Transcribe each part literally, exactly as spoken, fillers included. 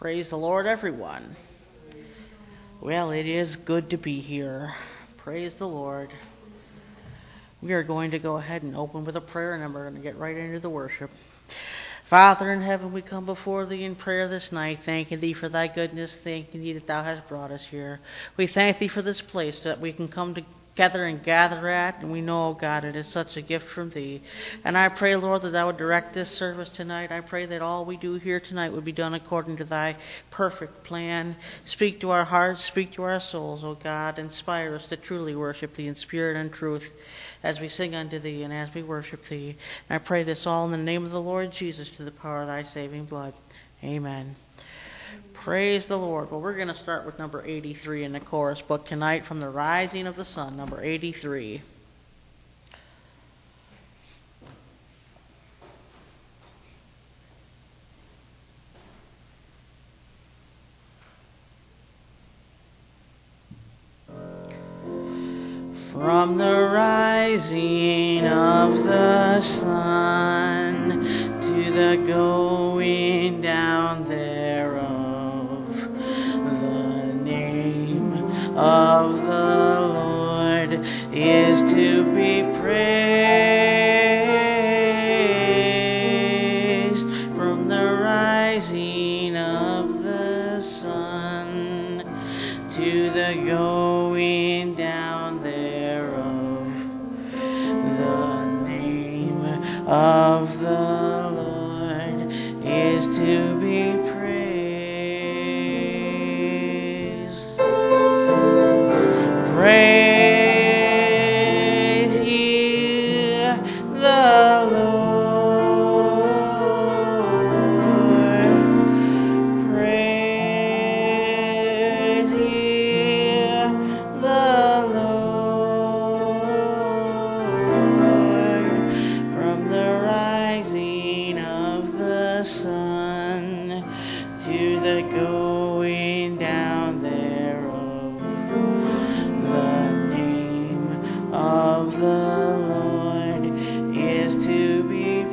Praise the Lord, everyone. Well, it is good to be here. Praise the Lord. We are going to go ahead and open with a prayer, and then we're going to get right into the worship. Father in heaven, we come before thee in prayer this night, thanking thee for thy goodness, thanking thee that thou hast brought us here. We thank thee for this place that we can come together and gather at, and we know, oh God, it is such a gift from thee. And I pray, Lord, that thou would direct this service tonight. I pray that all we do here tonight would be done according to thy perfect plan. Speak to our hearts, speak to our souls, O God. Inspire us to truly worship thee in spirit and truth as we sing unto thee and as we worship thee. And I pray this all in the name of the Lord Jesus, to the power of thy saving blood. Amen. Praise the Lord. Well, we're going to start with number eighty-three in the chorus book tonight, From the Rising of the Sun, number eighty-three. From the rising of the sun to the going down thereof, the name of the Lord is to be praised. From the rising of the sun to the going down thereof, the name of the Lord is to be praised. Praise ye the Lord. Praise ye the Lord. From the rising of the sun to the going down thereof, the name of the Lord is to be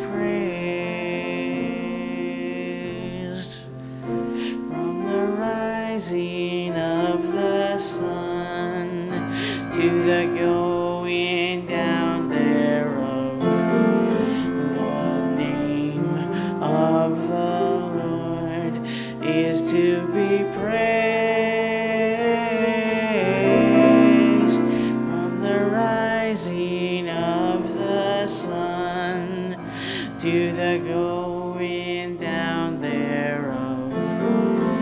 praised. From the rising of the sun to the going down thereof, the name of the Lord is to be praised. From the rising of the sun to the going down thereof,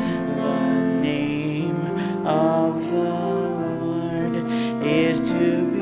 the name of the Lord is to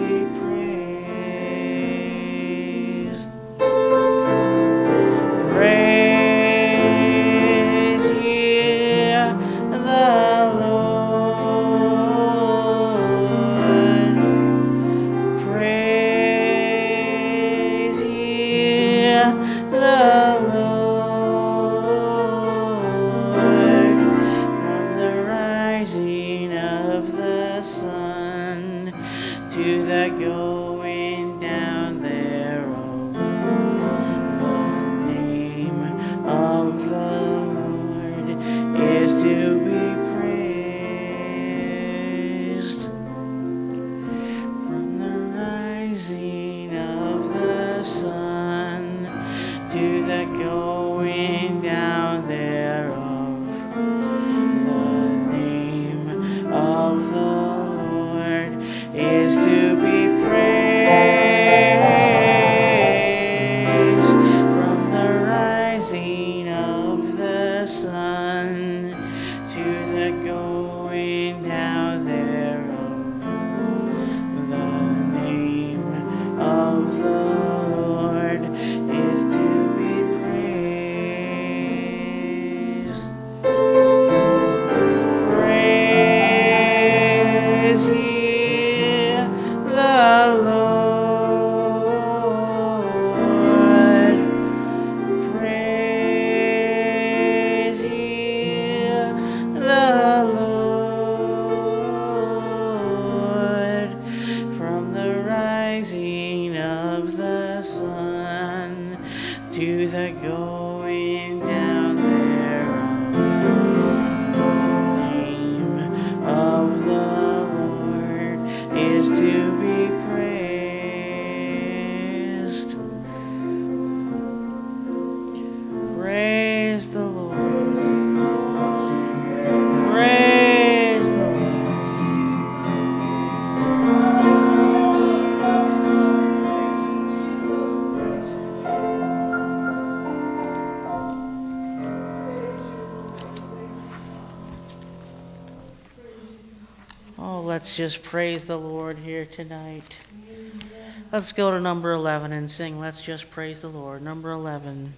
Oh, let's just praise the Lord here tonight. Let's go to number eleven and sing, Let's Just Praise the Lord. Number eleven.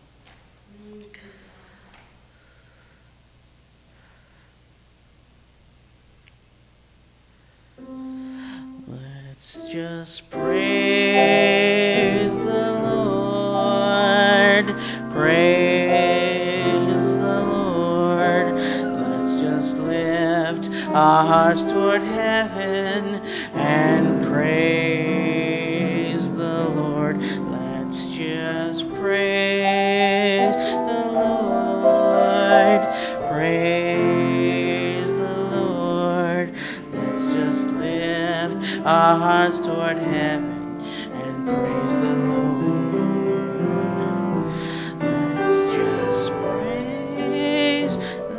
Let's just praise the Lord. Praise the Lord. Let's just lift our hearts toward heaven and praise the Lord. Let's just praise the Lord. Praise the Lord. Let's just lift our hearts toward heaven and praise the Lord. Let's just praise the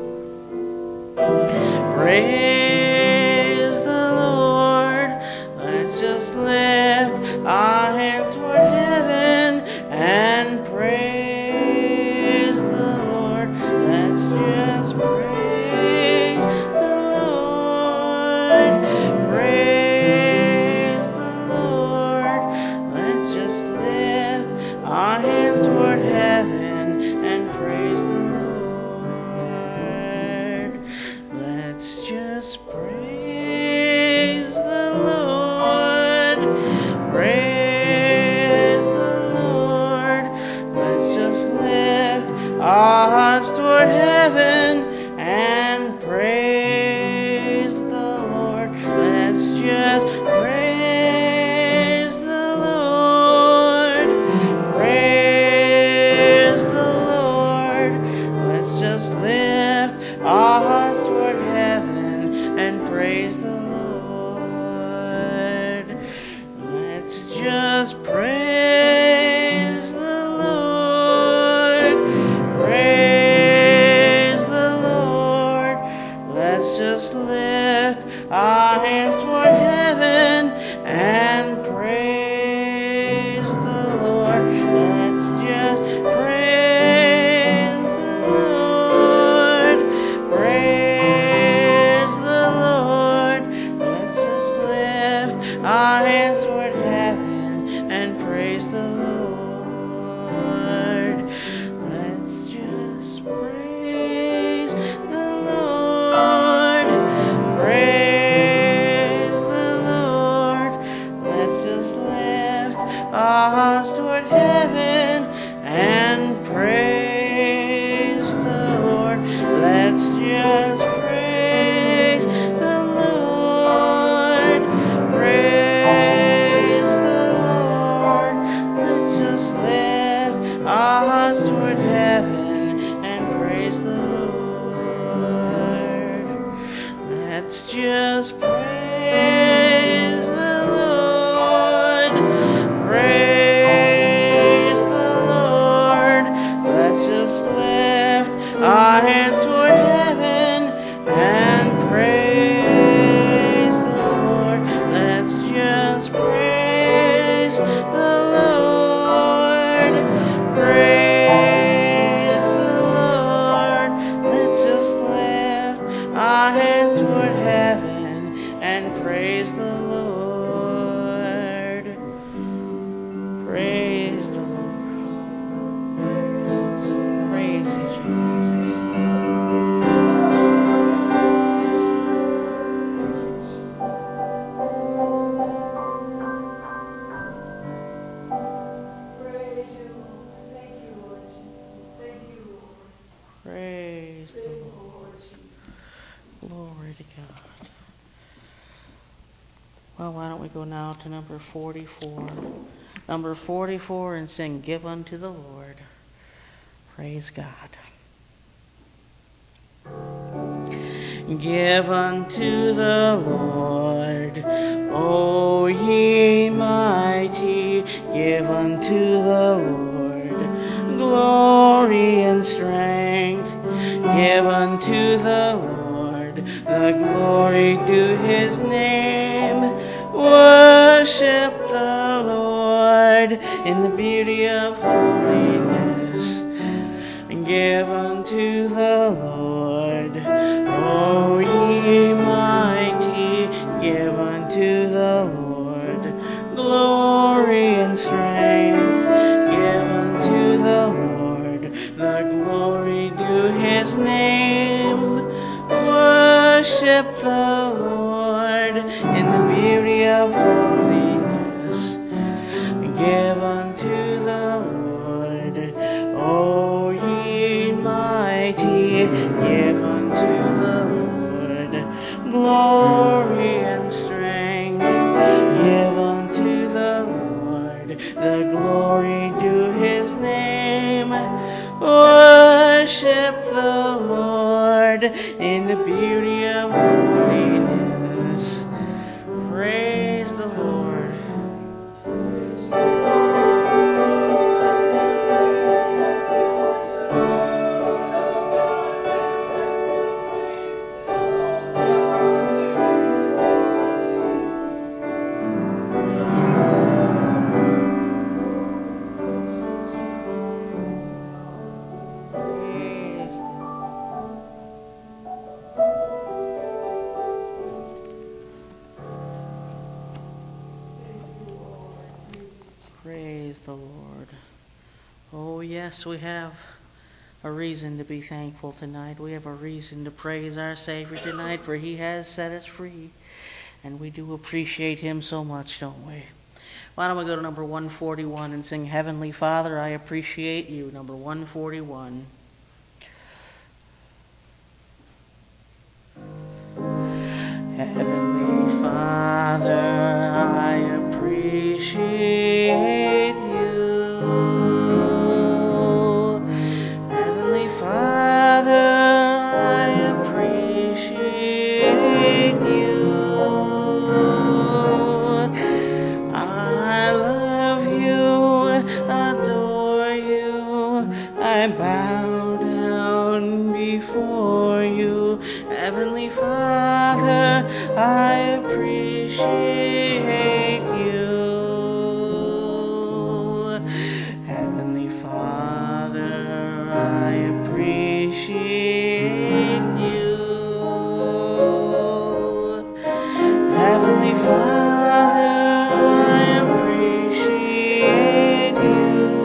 praise the Lord. Let's just lift our hands toward heaven and praise the Lord. Let's just praise the Lord. Praise the Lord. Let's just lift our hands toward heaven and praise the Lord. Let's just praise the Lord. Praise the Lord. Let's just lift our hearts toward heaven and praise the Lord. Let's just praise the Lord. Praise the Lord. Let's just lift our hearts toward heaven and praise the Lord. Let's just praise the Lord. Praise the Lord. Let's just lift our hands toward heaven and praise the Lord. Let's just praise the Lord. Praise the Lord. Let's just lift our hands toward heaven and praise the Lord. Let's just praise the Lord. Praise the Lord. Let's just lift our hearts toward heaven and praise the Lord. Let's just praise the Lord. Praise the Lord. Let's just lift our hearts toward heaven and praise the Lord. Let's just praise the Lord. Praise the Lord. Let's just lift our hands toward heaven and praise the Lord. Let's just praise the Lord. Praise the Lord. Let's just lift our hands toward heaven and praise the Lord. Praise the Lord. Praise you, Praise you, Lord. Thank you, Lord Jesus. Thank you, Lord. Praise the Thank you, Lord. Lord Jesus. Glory to God. Well, why don't we go now to number forty-four. Number forty-four and sing, Give unto the Lord. Praise God. Give unto the Lord, O ye mighty, give unto the Lord glory and strength. Give unto the Lord the glory due his name. Worship the Lord in the beauty of holiness. Give unto the Lord, O ye mighty, Worship the Lord in the beauty of holiness. Give unto the Lord, O ye mighty, give unto the Lord glory and strength. Give unto the Lord the glory due his name. Worship the Lord in the beauty of holiness. Praise the Lord. Praise the Lord. Oh, yes, we have a reason to be thankful tonight. We have a reason to praise our Savior tonight, for he has set us free. And we do appreciate him so much, don't we? Why don't we go to number one forty-one and sing Heavenly Father, I Appreciate You, number one forty-one. Heavenly Father, I appreciate you. Heavenly Father, I appreciate you. I love you, adore you. I bow down before you. Heavenly Father, I appreciate you. Heavenly Father, I appreciate you. Heavenly Father, I appreciate you.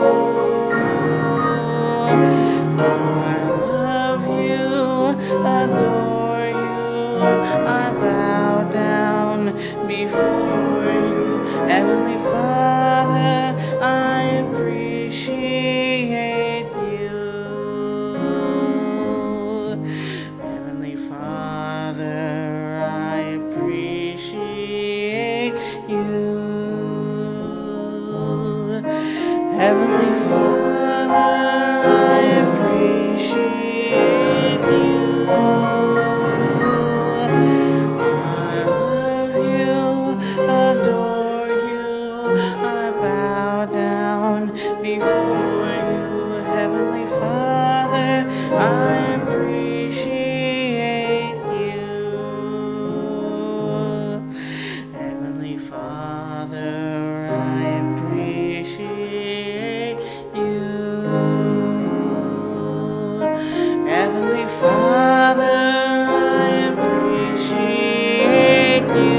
I love you, adore you. I bow down before you. Heavenly Father, I appreciate you. Heavenly Father, I appreciate you. Heavenly Father, I appreciate you. Adore you, I bow down before you. Heavenly Father, I appreciate you. Heavenly Father, I appreciate you. Heavenly Father, I appreciate you.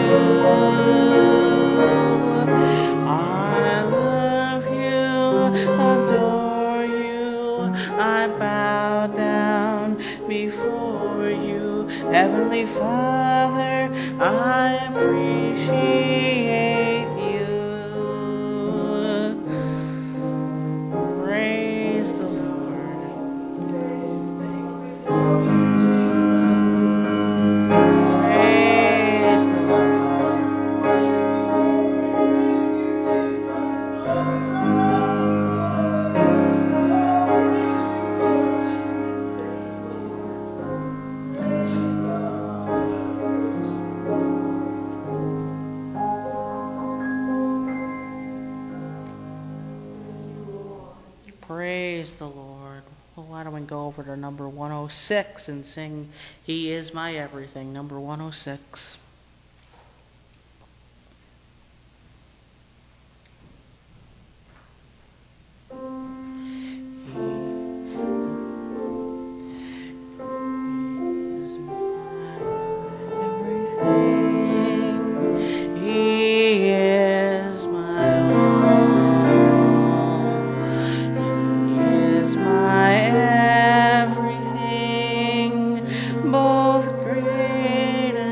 Adore you, I bow down before you. Heavenly Father, I appreciate you. Praise the Lord. Praise the Lord. Praise the Lord. Well, why don't we go over to number one oh six and sing He Is My Everything, number one oh six. Both great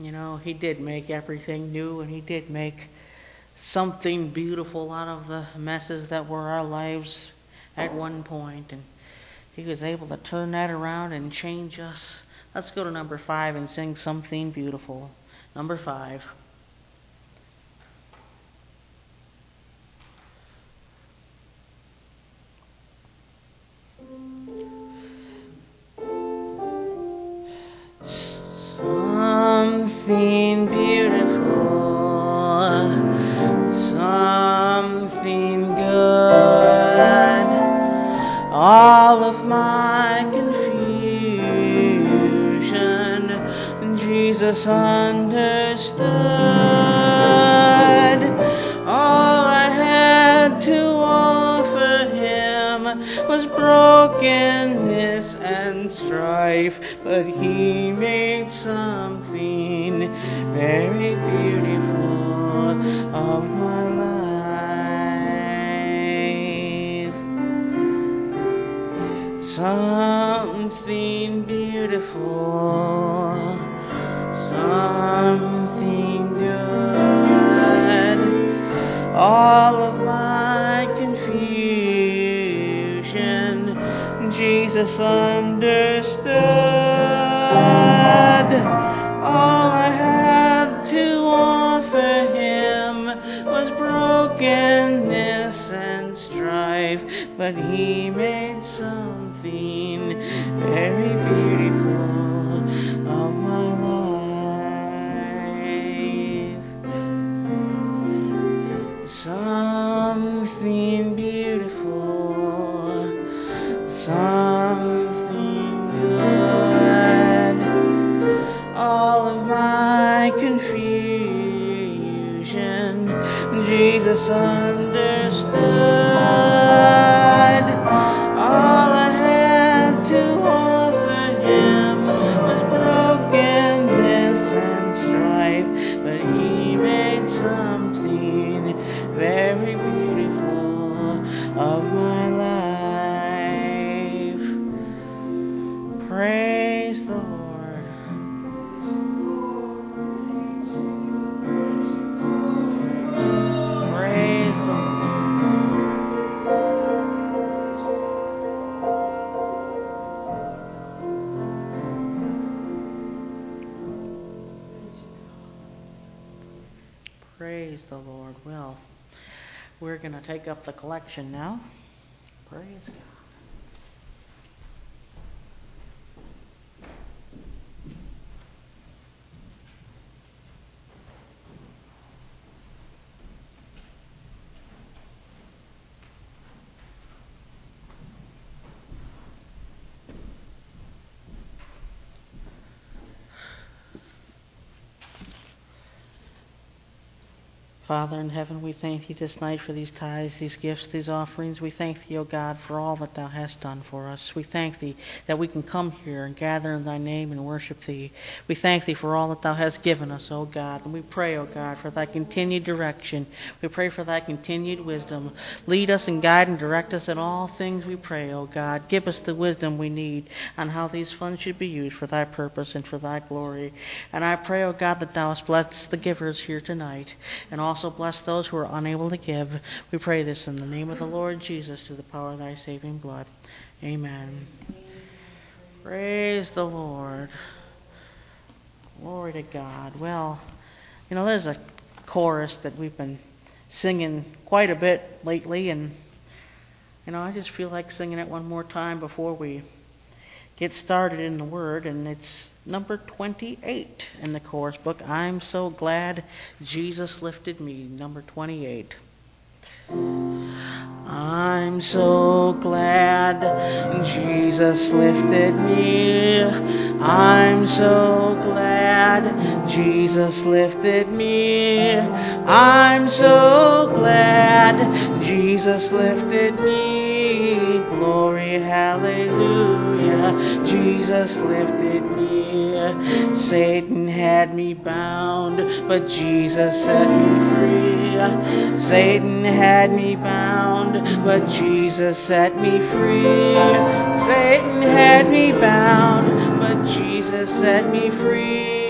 You know, He did make everything new, and He did make something beautiful out of the messes that were our lives at one point, and He was able to turn that around and change us. Let's go to number five and sing Something Beautiful. Number five. Something beautiful, something good. All of my confusion, Jesus understood. All I had to offer Him was brokenness and strife, but He made something very beautiful of my life. Something beautiful, something good. All of my confusion, Jesus understood. All I had to offer Him was brokenness and strife, but He made something very beautiful of my life. Something beautiful, something good. All of my confusion, Jesus understood. All I had to offer Him was brokenness and strife, but He made something very beautiful of my life. Praise the Lord. Praise the Lord. Praise the Lord. Well, we're going to take up the collection now. Praise God. Father in heaven, we thank Thee this night for these tithes, these gifts, these offerings. We thank Thee, O God, for all that Thou hast done for us. We thank Thee that we can come here and gather in Thy name and worship Thee. We thank Thee for all that Thou hast given us, O God. And we pray, O God, for Thy continued direction. We pray for Thy continued wisdom. Lead us and guide and direct us in all things, we pray, O God. Give us the wisdom we need on how these funds should be used for Thy purpose and for Thy glory. And I pray, O God, that Thou hast blessed the givers here tonight, and also bless those who are unable to give. We pray this in the name of the Lord Jesus, through the power of Thy saving blood. Amen. Praise the Lord. Glory to God. Well, you know, there's a chorus that we've been singing quite a bit lately, and you know, I just feel like singing it one more time before we get started in the Word, and it's number twenty-eight in the chorus book. I'm so glad Jesus lifted me, number twenty-eight. I'm so glad Jesus lifted me. I'm so glad Jesus lifted me. I'm so glad Jesus lifted me. Glory, hallelujah. Jesus lifted me. Satan had me bound, but Jesus set me free. Satan had me bound, but Jesus set me free. Satan had me bound, but Jesus set me free.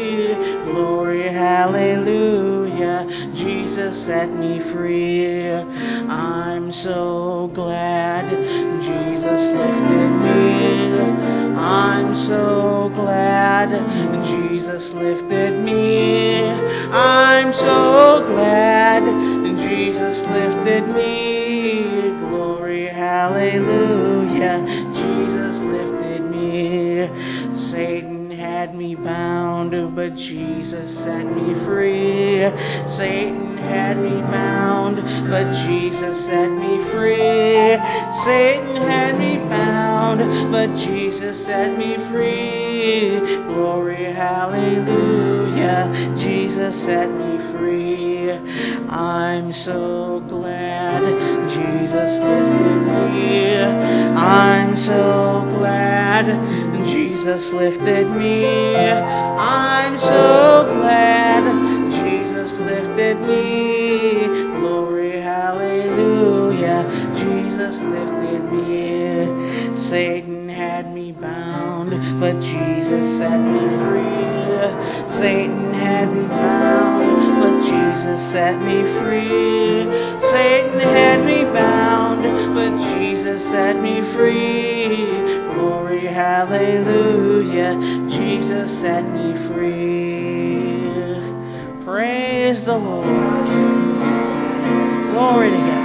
Glory, hallelujah. Jesus set me free. I'm so glad Jesus lifted me. I'm so glad Jesus lifted me. I'm so glad Jesus lifted me. Glory, hallelujah. Jesus lifted me. Satan had me bound, but Jesus set me free. Satan had me bound, but Jesus set me free. Satan had me bound, but Jesus set me free. Glory, hallelujah. Jesus set me free. I'm so glad Jesus lifted me. I'm so glad Jesus lifted me. I'm so glad Jesus lifted me. Glory, hallelujah. Jesus lifted me. Satan had me bound, but Jesus set me free. Satan had me bound, but Jesus set me free. Satan had me bound, but Jesus set me free. Glory, hallelujah. Jesus set me free. Praise the Lord. Glory to God.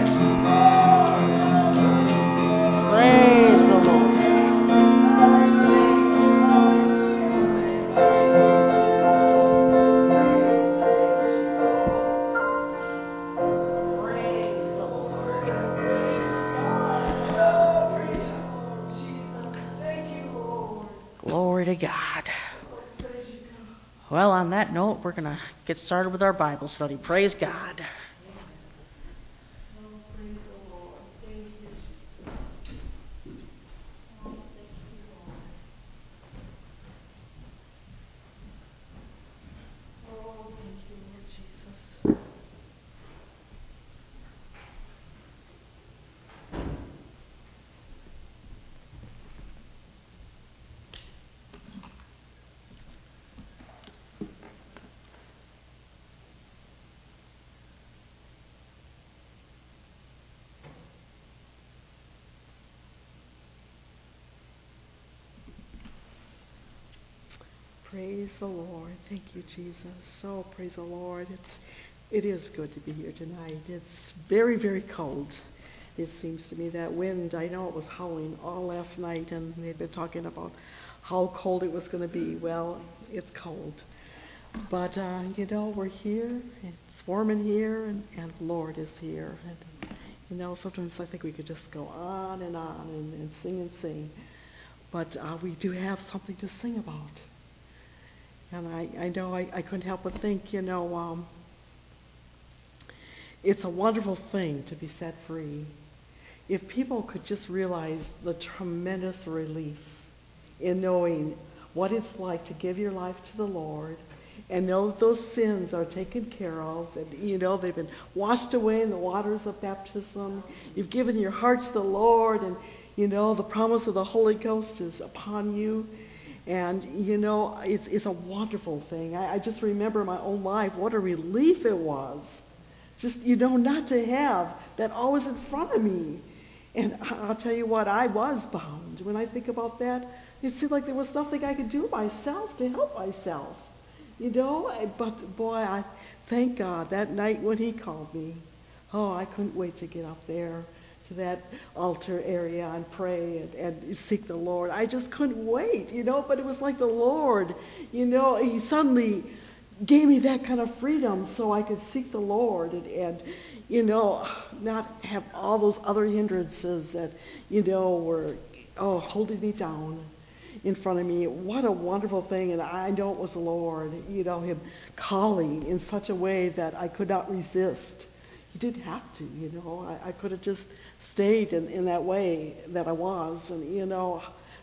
Praise the Lord. Glory to God. Well, on that note, we're going to get started with our Bible study. Praise God. Praise the Lord. Thank you, Jesus. So praise the Lord. It's it is good to be here tonight. It's very, very cold. It seems to me that wind, I know it was howling all last night, and they've been talking about how cold it was going to be. Well, it's cold. But, uh, you know, we're here. It's warm in here, and, and the Lord is here. And, you know, sometimes I think we could just go on and on and, and sing and sing. But uh, we do have something to sing about. And I, I know I, I couldn't help but think, you know, um, it's a wonderful thing to be set free. If people could just realize the tremendous relief in knowing what it's like to give your life to the Lord and know that those sins are taken care of, and, you know, they've been washed away in the waters of baptism. You've given your heart to the Lord, and, you know, the promise of the Holy Ghost is upon you. And, you know, it's, it's a wonderful thing. I, I just remember my own life, what a relief it was. Just, you know, not to have that always in front of me. And I'll tell you what, I was bound. When I think about that, it seemed like there was nothing I could do myself to help myself. You know, but boy, I thank God that night when he called me, oh, I couldn't wait to get up there to that altar area and pray and, and seek the Lord. I just couldn't wait, you know, but it was like the Lord, you know, he suddenly gave me that kind of freedom so I could seek the Lord and, and you know, not have all those other hindrances that, you know, were, oh, holding me down in front of me. What a wonderful thing. And I know it was the Lord, you know, him calling in such a way that I could not resist. He didn't have to, you know. I, I could have just stayed in, in that way that I was. And, you know,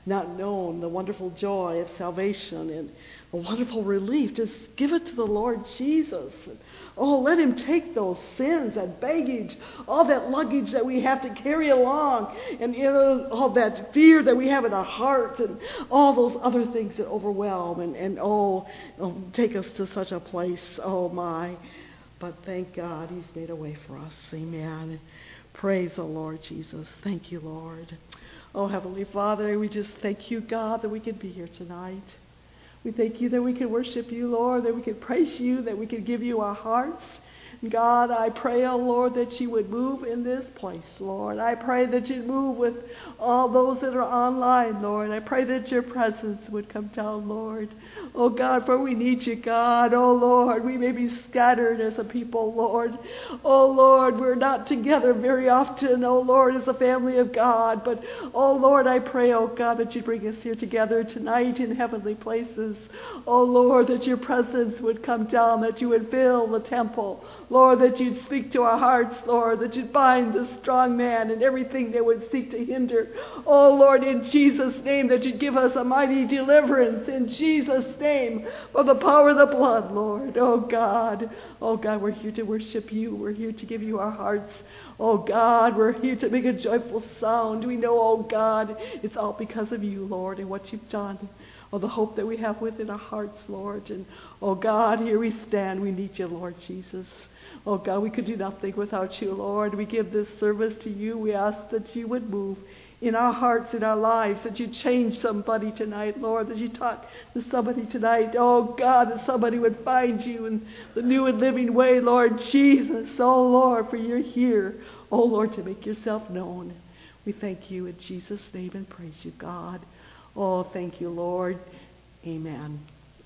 not known the wonderful joy of salvation and a wonderful relief. Just give it to the Lord Jesus. Oh, let him take those sins, that baggage, all that luggage that we have to carry along, and you know, all that fear that we have in our hearts, and all those other things that overwhelm, and, and oh, oh, take us to such a place. Oh, my. But thank God he's made a way for us. Amen. Praise the Lord Jesus. Thank you, Lord. Oh, Heavenly Father, we just thank you, God, that we can be here tonight. We thank you that we can worship you, Lord, that we can praise you, that we can give you our hearts. God, I pray, oh Lord, that you would move in this place, Lord. I pray that you'd move with all those that are online, Lord. I pray that your presence would come down, Lord. Oh God, for we need you, God. Oh Lord, we may be scattered as a people, Lord. Oh Lord, we're not together very often, oh Lord, as a family of God. But oh Lord, I pray, oh God, that you bring us here together tonight in heavenly places. Oh Lord, that your presence would come down, that you would fill the temple. Lord, that you'd speak to our hearts, Lord, that you'd bind the strong man and everything that would seek to hinder. Oh, Lord, in Jesus' name, that you'd give us a mighty deliverance in Jesus' name for the power of the blood, Lord. Oh, God. Oh, God, we're here to worship you. We're here to give you our hearts. Oh, God, we're here to make a joyful sound. We know, oh, God, it's all because of you, Lord, and what you've done. Oh, the hope that we have within our hearts, Lord. And, oh, God, here we stand. We need you, Lord Jesus. Oh, God, we could do nothing without you, Lord. We give this service to you. We ask that you would move in our hearts, in our lives, that you change somebody tonight, Lord, that you talk to somebody tonight. Oh, God, that somebody would find you in the new and living way, Lord Jesus. Oh, Lord, for you're here. Oh, Lord, to make yourself known. We thank you in Jesus' name and praise you, God. Oh, thank you, Lord. Amen.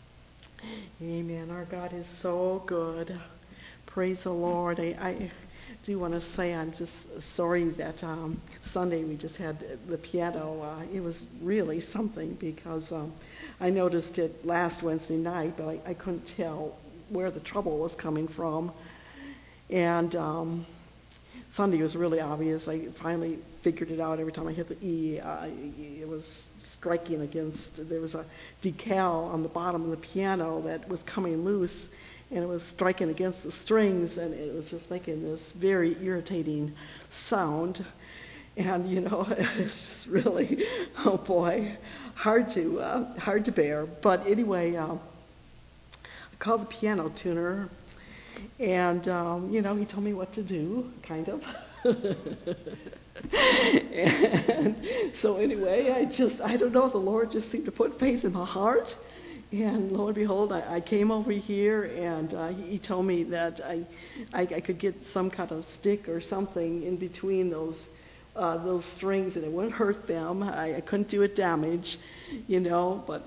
Amen. Our God is so good. Praise the Lord. I, I do want to say I'm just sorry that um, Sunday we just had the piano. Uh, it was really something because um, I noticed it last Wednesday night, but I, I couldn't tell where the trouble was coming from. And um, Sunday was really obvious. I finally figured it out every time I hit the E. Uh, it was striking against, there was a decal on the bottom of the piano that was coming loose, and it was striking against the strings, and it was just making this very irritating sound. And, you know, it's just really, oh boy, hard to uh, hard to bear. But anyway, uh, I called the piano tuner, and, um, you know, he told me what to do, kind of. And so anyway, I just, I don't know, the Lord just seemed to put faith in my heart. And lo and behold, I, I came over here, and uh, he, he told me that I, I I could get some kind of stick or something in between those uh, those strings, and it wouldn't hurt them. I, I couldn't do it damage, you know, but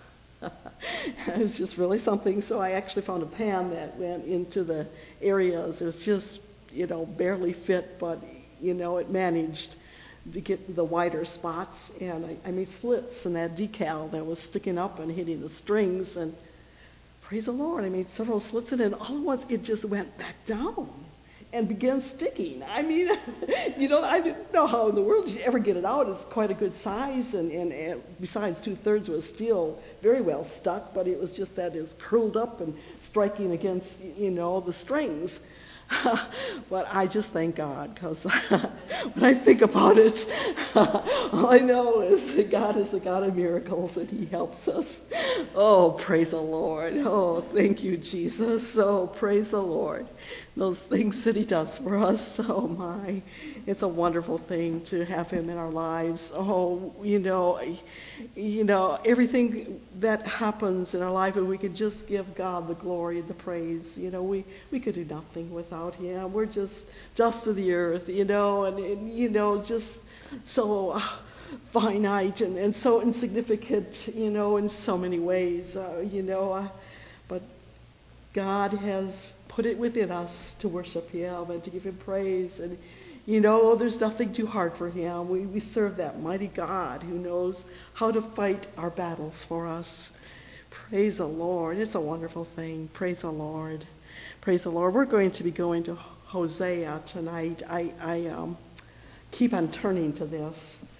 it was just really something. So I actually found a pan that went into the areas. It was just, you know, barely fit, but, you know, it managed to get the wider spots, and I, I made slits in that decal that was sticking up and hitting the strings, and praise the Lord, I made several slits in it, and all at once it just went back down and began sticking. I mean, you know, I didn't know how in the world you ever get it out. It's quite a good size, and, and, and besides, two-thirds was still very well stuck, but it was just that it was curled up and striking against, you know, the strings. But I just thank God, because when I think about it, all I know is that God is a God of miracles, and he helps us. Oh, praise the Lord. Oh, thank you, Jesus. Oh, praise the Lord. Those things that he does for us, oh my, it's a wonderful thing to have him in our lives. Oh, you know, you know, everything that happens in our life, and we could just give God the glory and the praise. You know, we, we could do nothing without him. We're just dust of the earth, you know, and, and you know, just so uh, finite and, and so insignificant, you know, in so many ways, uh, you know, uh, but God has put it within us to worship him and to give him praise. And, you know, there's nothing too hard for him. We, we serve that mighty God who knows how to fight our battles for us. Praise the Lord. It's a wonderful thing. Praise the Lord. Praise the Lord. We're going to be going to Hosea tonight. I, I um, keep on turning to this.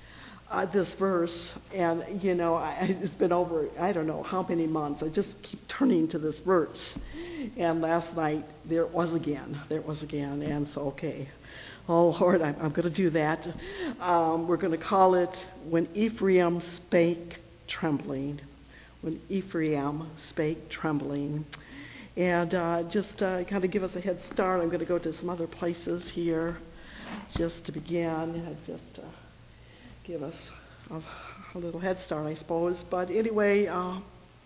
uh, this verse, and you know, I, it's been over I don't know how many months. I just keep turning to this verse, and last night there it was again. There it was again, and so okay, oh Lord, I'm, I'm going to do that. Um, we're going to call it "When Ephraim Spake Trembling." When Ephraim spake trembling. And uh, just uh, kind of give us a head start, I'm going to go to some other places here just to begin. And just uh, give us a, a little head start, I suppose. But anyway, uh,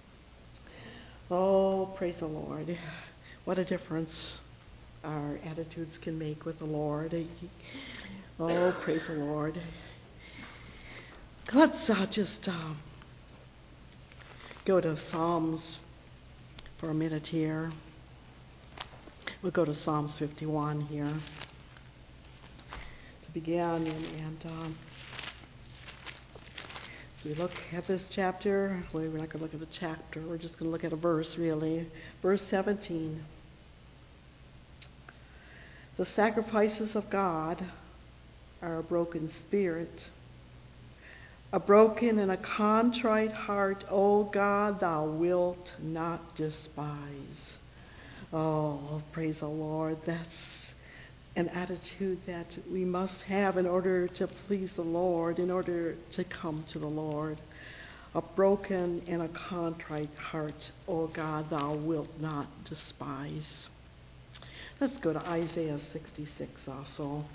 oh, praise the Lord. What a difference our attitudes can make with the Lord. Oh, praise the Lord. Let's uh, just... Uh, go to Psalms for a minute here. We'll go to Psalms fifty-one here to begin. And, and um, so we look at this chapter. Well, we're not going to look at the chapter. We're just going to look at a verse, really. Verse seventeen. The sacrifices of God are a broken spirit, a broken and a contrite heart, O God, thou wilt not despise. Oh, praise the Lord. That's an attitude that we must have in order to please the Lord, in order to come to the Lord. A broken and a contrite heart, O God, thou wilt not despise. Let's go to Isaiah sixty-six also.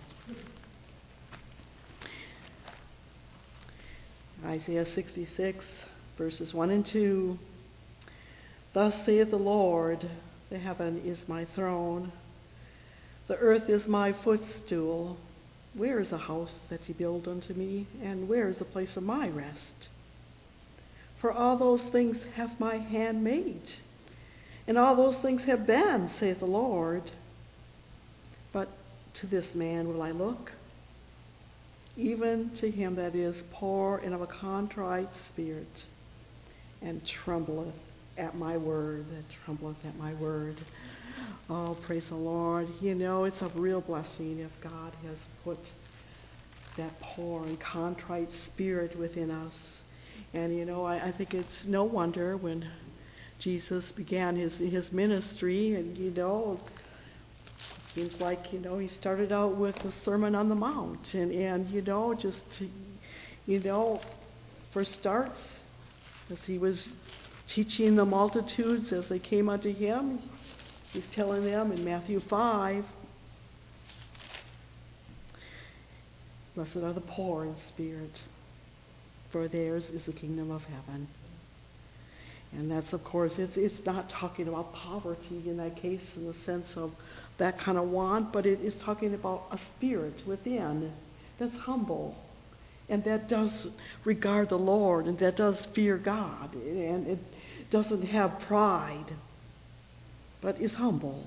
Isaiah sixty-six, verses one and two. Thus saith the Lord, the heaven is my throne, the earth is my footstool. Where is the house that ye build unto me, and where is the place of my rest? For all those things hath my hand made, and all those things have been, saith the Lord. But to this man will I look, even to him that is poor and of a contrite spirit, and trembleth at my word, that trembleth at my word. Oh, praise the Lord. You know, it's a real blessing if God has put that poor and contrite spirit within us. And, you know, I, I think it's no wonder when Jesus began his, his ministry, and, you know, seems like, you know, he started out with the Sermon on the Mount. And, and you know, just, to, you know, for starts, as he was teaching the multitudes as they came unto him, he's telling them in Matthew five, blessed are the poor in spirit, for theirs is the kingdom of heaven. And that's, of course, it's, it's not talking about poverty in that case in the sense of that kind of want, but it is talking about a spirit within that's humble and that does regard the Lord and that does fear God, and it doesn't have pride, but is humble.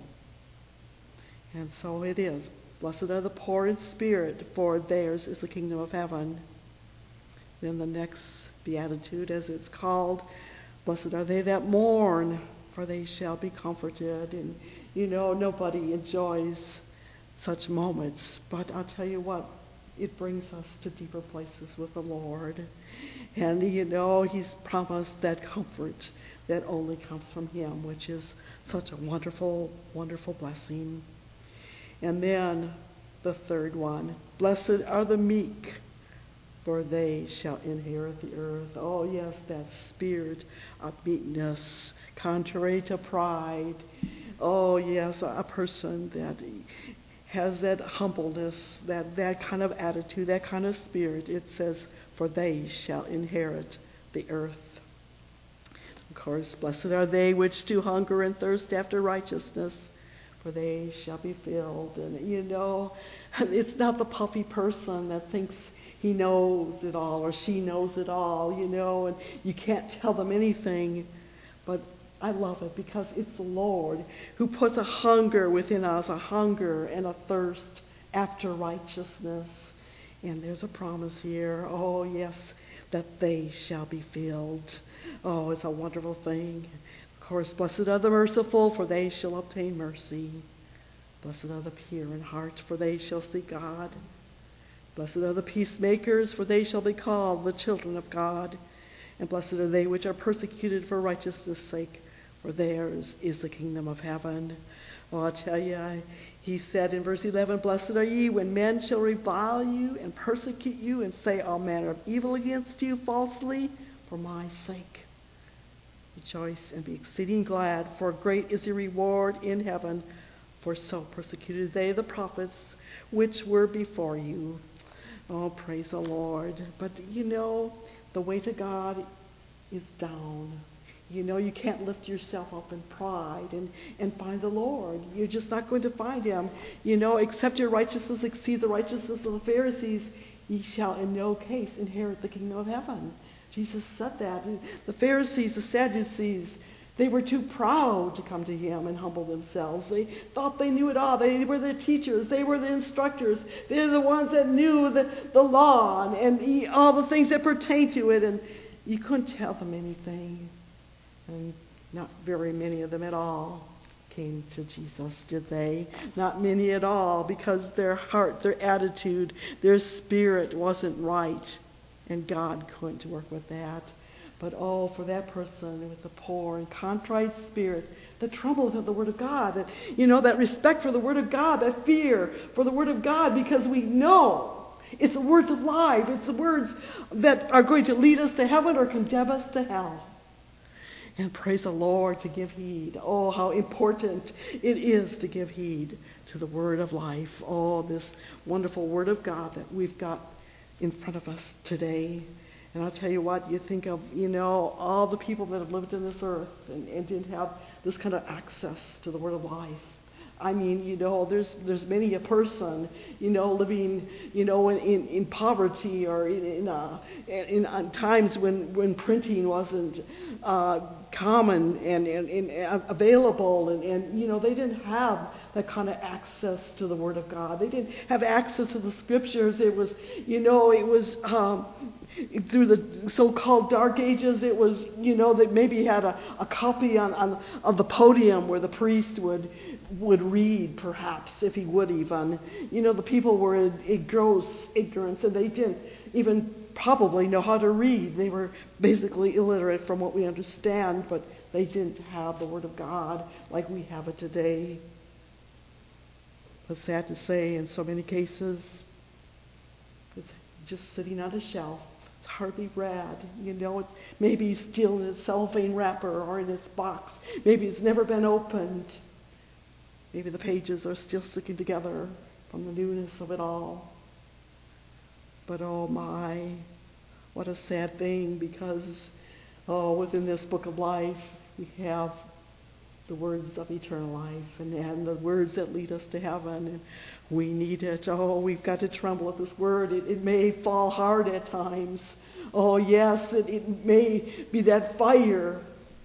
And so it is. Blessed are the poor in spirit, for theirs is the kingdom of heaven. Then the next beatitude, as it's called, blessed are they that mourn, for they shall be comforted. And, you know, nobody enjoys such moments. But I'll tell you what, it brings us to deeper places with the Lord. And, you know, he's promised that comfort that only comes from him, which is such a wonderful, wonderful blessing. And then the third one, blessed are the meek, for they shall inherit the earth. Oh, yes, that spirit of meekness, contrary to pride. Oh, yes, a person that has that humbleness, that, that kind of attitude, that kind of spirit. It says, for they shall inherit the earth. Of course, blessed are they which do hunger and thirst after righteousness, for they shall be filled. And, you know, it's not the puffy person that thinks he knows it all or she knows it all, you know, and you can't tell them anything. But I love it because it's the Lord who puts a hunger within us, a hunger and a thirst after righteousness. And there's a promise here, oh yes, that they shall be filled. Oh, it's a wonderful thing. Of course, blessed are the merciful, for they shall obtain mercy. Blessed are the pure in heart, for they shall see God. Blessed are the peacemakers, for they shall be called the children of God. And blessed are they which are persecuted for righteousness' sake, for theirs is the kingdom of heaven. Oh, I tell you, he said in verse eleven, Blessed are ye when men shall revile you and persecute you and say all manner of evil against you falsely for my sake. Rejoice and be exceeding glad, for great is your reward in heaven. For so persecuted they the prophets which were before you. Oh, praise the Lord. But you know, the way to God is down. You know, you can't lift yourself up in pride and, and find the Lord. You're just not going to find him. You know, except your righteousness exceed the righteousness of the Pharisees, ye shall in no case inherit the kingdom of heaven. Jesus said that. The Pharisees, the Sadducees, they were too proud to come to him and humble themselves. They thought they knew it all. They were the teachers. They were the instructors. They're the ones that knew the, the law and, and he, all the things that pertain to it. And you couldn't tell them anything. And not very many of them at all came to Jesus, did they? Not many at all, because their heart, their attitude, their spirit wasn't right. And God couldn't work with that. But oh, for that person with the poor and contrite spirit, the trouble of the Word of God, that, you know, that respect for the Word of God, that fear for the Word of God, because we know it's the words of life. It's the words that are going to lead us to heaven or condemn us to hell. And praise the Lord to give heed. Oh, how important it is to give heed to the Word of life. Oh, this wonderful Word of God that we've got in front of us today. And I'll tell you what, you think of, you know, all the people that have lived in this earth and, and didn't have this kind of access to the Word of life. I mean, you know, there's there's many a person, you know, living, you know, in, in, in poverty or in in, uh, in uh, times when, when printing wasn't uh, common and, and, and available, and, and, you know, they didn't have that kind of access to the Word of God. They didn't have access to the Scriptures. It was, you know, it was um, through the so-called Dark Ages. It was, you know, they maybe had a, a copy on, on of the podium where the priest would would read, perhaps, if he would even. You know, the people were in, in gross ignorance, and they didn't even probably know how to read. They were basically illiterate from what we understand, but they didn't have the Word of God like we have it today. But sad to say, in so many cases, it's just sitting on a shelf. It's hardly read. You know, it's maybe still in its cellophane wrapper or in its box. Maybe it's never been opened. Maybe the pages are still sticking together from the newness of it all. But oh my, what a sad thing, because oh, within this book of life we have the words of eternal life and, and the words that lead us to heaven. And we need it. Oh, we've got to tremble at this word. It, it may fall hard at times. Oh yes, it, it may be that fire.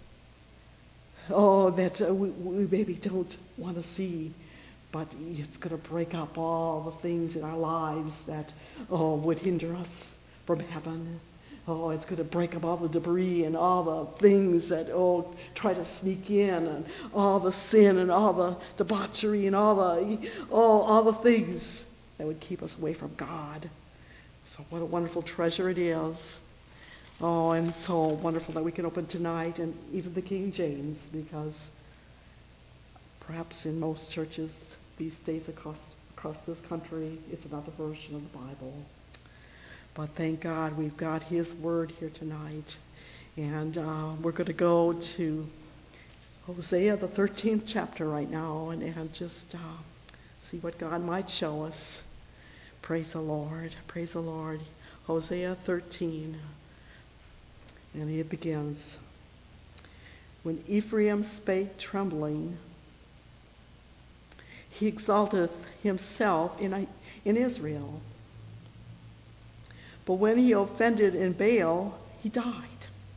Oh, that uh, we, we maybe don't want to see, but it's going to break up all the things in our lives that oh would hinder us from heaven. Oh, it's going to break up all the debris and all the things that oh try to sneak in, and all the sin and all the debauchery and all the oh all the things that would keep us away from God. So what a wonderful treasure it is. Oh, and so wonderful that we can open tonight, and even the King James, because perhaps in most churches these days across across this country, it's another version of the Bible. But thank God we've got His Word here tonight, and uh, we're going to go to Hosea, the thirteenth chapter right now, and, and just uh, see what God might show us. Praise the Lord. Praise the Lord. Hosea thirteen. And it begins, when Ephraim spake trembling, he exalteth himself in, in Israel. But when he offended in Baal, he died.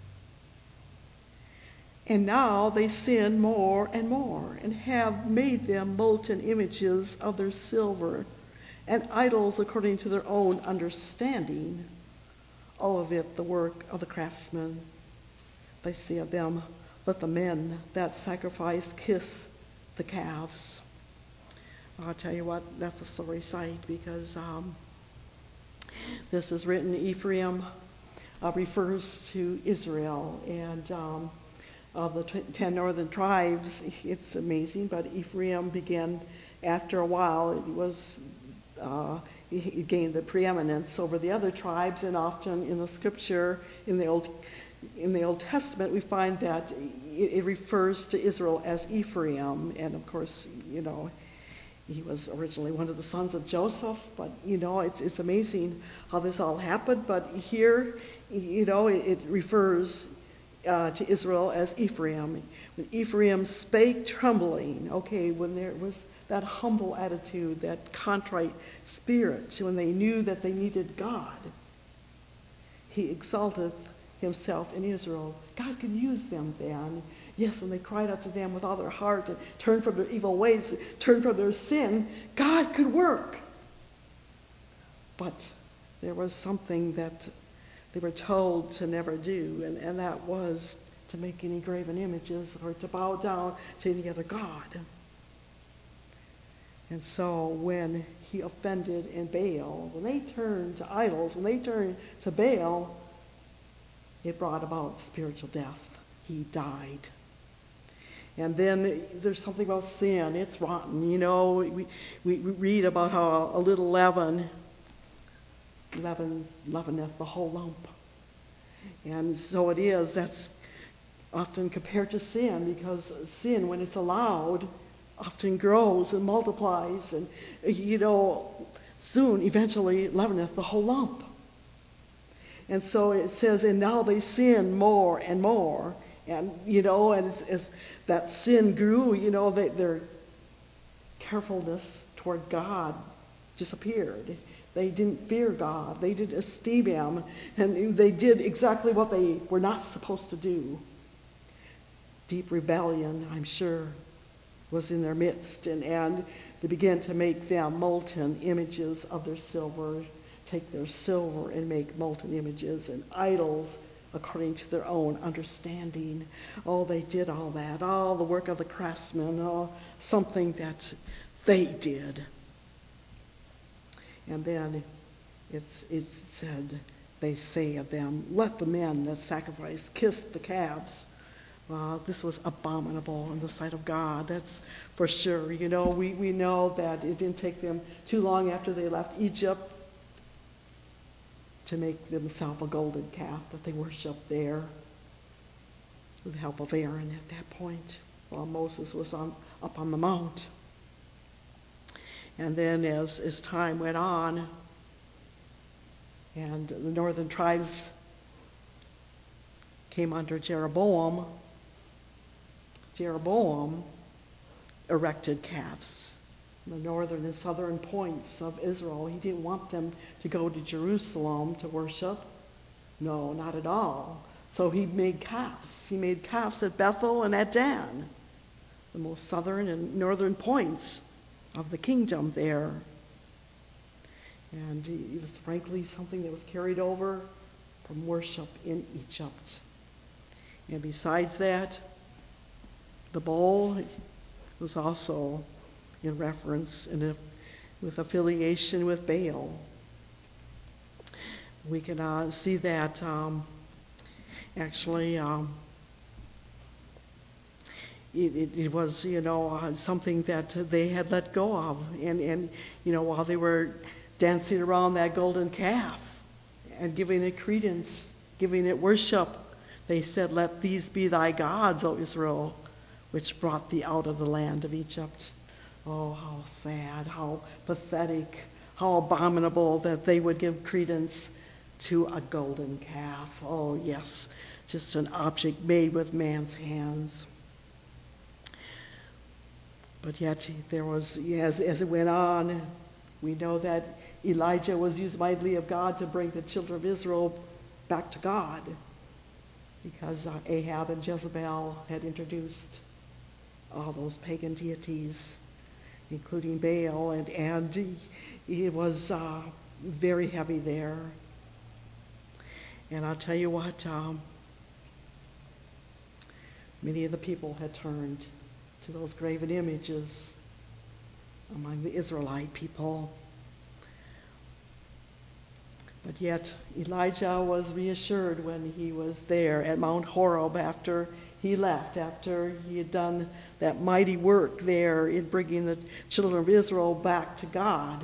And now they sin more and more, and have made them molten images of their silver, and idols according to their own understanding. All of it the work of the craftsmen. They say of them, let the men that sacrifice kiss the calves. I'll tell you what, that's a sorry sight, because um, This is written, Ephraim uh, refers to Israel, and um, of the t- ten northern tribes, it's amazing, but Ephraim began, after a while, it was, uh, he gained the preeminence over the other tribes, and often in the scripture, in the Old In the Old Testament, we find that it, it refers to Israel as Ephraim, and of course, you know, he was originally one of the sons of Joseph, but, you know, it's, it's amazing how this all happened. But here, you know, it, it refers uh, to Israel as Ephraim. When Ephraim spake trembling, okay, when there was that humble attitude, that contrite spirit, when they knew that they needed God, he exalteth himself in Israel. God could use them then. Yes, when they cried out to them with all their heart and turned from their evil ways, turned from their sin, God could work. But there was something that they were told to never do, and, and that was to make any graven images or to bow down to any other god. And so when he offended in Baal, when they turned to idols, when they turned to Baal, it brought about spiritual death. He died. And then there's something about sin. It's rotten. You know, we, we, we read about how a little leaven, leaven leaveneth the whole lump. And so it is. That's often compared to sin, because sin, when it's allowed, often grows and multiplies. And, you know, soon, eventually, leaveneth the whole lump. And so it says, and now they sin more and more. And, you know, and as, as that sin grew, you know, they, their carefulness toward God disappeared. They didn't fear God. They didn't esteem Him. And they did exactly what they were not supposed to do. Deep rebellion, I'm sure, was in their midst. And, and they began to make them molten images of their silver, take their silver and make molten images and idols according to their own understanding. Oh, they did all that. All the work of the craftsmen. Oh, something that they did. And then it's, it said, they say of them, let the men that sacrifice kiss the calves. Uh, this was abominable in the sight of God. That's for sure. You know, we, we know that it didn't take them too long after they left Egypt to make themselves a golden calf that they worshiped there with the help of Aaron at that point while Moses was on, up on the mount. And then as, as time went on and the northern tribes came under Jeroboam, Jeroboam erected calves. The northern and southern points of Israel. He didn't want them to go to Jerusalem to worship. No, not at all. So he made calves. He made calves at Bethel and at Dan, the most southern and northern points of the kingdom there. And it was frankly something that was carried over from worship in Egypt. And besides that, the bowl was also in reference and in with affiliation with Baal. We can uh, see that um, actually um, it, it, it was, you know, uh, something that they had let go of. And, and, you know, while they were dancing around that golden calf and giving it credence, giving it worship, they said, let these be thy gods, O Israel, which brought thee out of the land of Egypt. Oh, how sad, how pathetic, how abominable that they would give credence to a golden calf. Oh, yes, just an object made with man's hands. But yet, there was, as, as it went on, we know that Elijah was used mightily of God to bring the children of Israel back to God, because uh, Ahab and Jezebel had introduced all those pagan deities, including Baal, and, and it was uh, very heavy there. And I'll tell you what, um, many of the people had turned to those graven images among the Israelite people. But yet Elijah was reassured when he was there at Mount Horeb after he left, after he had done that mighty work there in bringing the children of Israel back to God.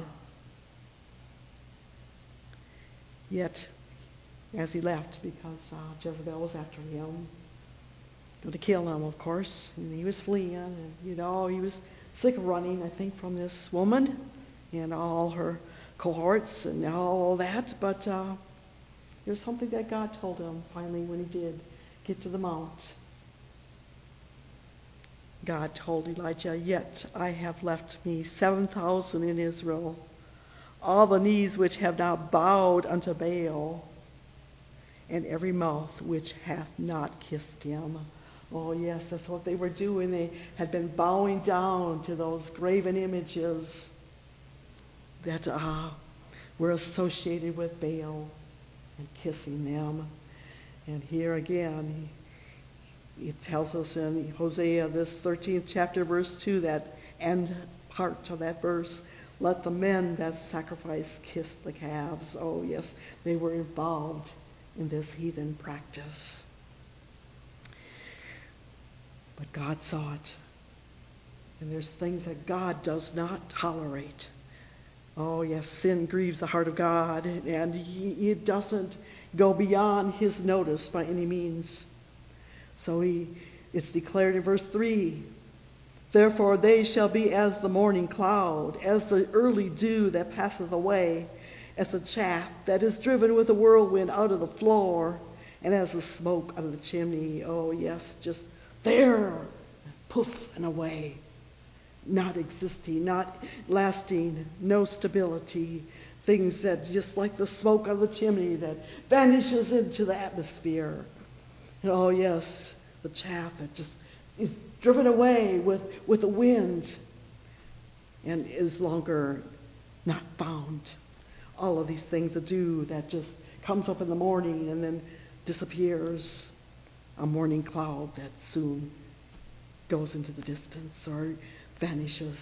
Yet, as he left, because uh, Jezebel was after him, going to kill him, of course, and he was fleeing, and you know, he was sick of running, I think, from this woman and all her cohorts and all that. But uh, there's something that God told him finally when he did get to the mount. God told Elijah, "Yet I have left me seven thousand in Israel, all the knees which have not bowed unto Baal, and every mouth which hath not kissed him." Oh yes, that's what they were doing. They had been bowing down to those graven images that uh, were associated with Baal and kissing them. And here again, it tells us in Hosea, this thirteenth chapter, verse two, that end part of that verse, "Let the men that sacrifice kiss the calves." Oh yes, they were involved in this heathen practice. But God saw it. And there's things that God does not tolerate. Oh yes, sin grieves the heart of God, and he, it doesn't go beyond his notice by any means. So he, it's declared in verse three, "Therefore they shall be as the morning cloud, as the early dew that passeth away, as the chaff that is driven with a whirlwind out of the floor, and as the smoke out of the chimney." Oh yes, just there, poof and away. Not existing, not lasting, no stability. Things that just like the smoke out of the chimney that vanishes into the atmosphere. And oh yes, the chaff that just is driven away with, with the wind and is longer not found. All of these things, the dew that just comes up in the morning and then disappears. A morning cloud that soon goes into the distance or vanishes.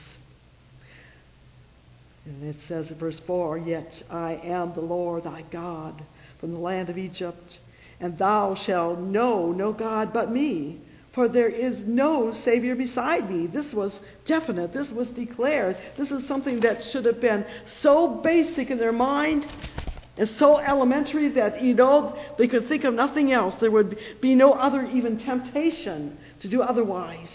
And it says in verse four, "Yet I am the Lord thy God from the land of Egypt, and thou shalt know no God but me, for there is no Savior beside me." This was definite. This was declared. This is something that should have been so basic in their mind and so elementary that, you know, they could think of nothing else. There would be no other even temptation to do otherwise.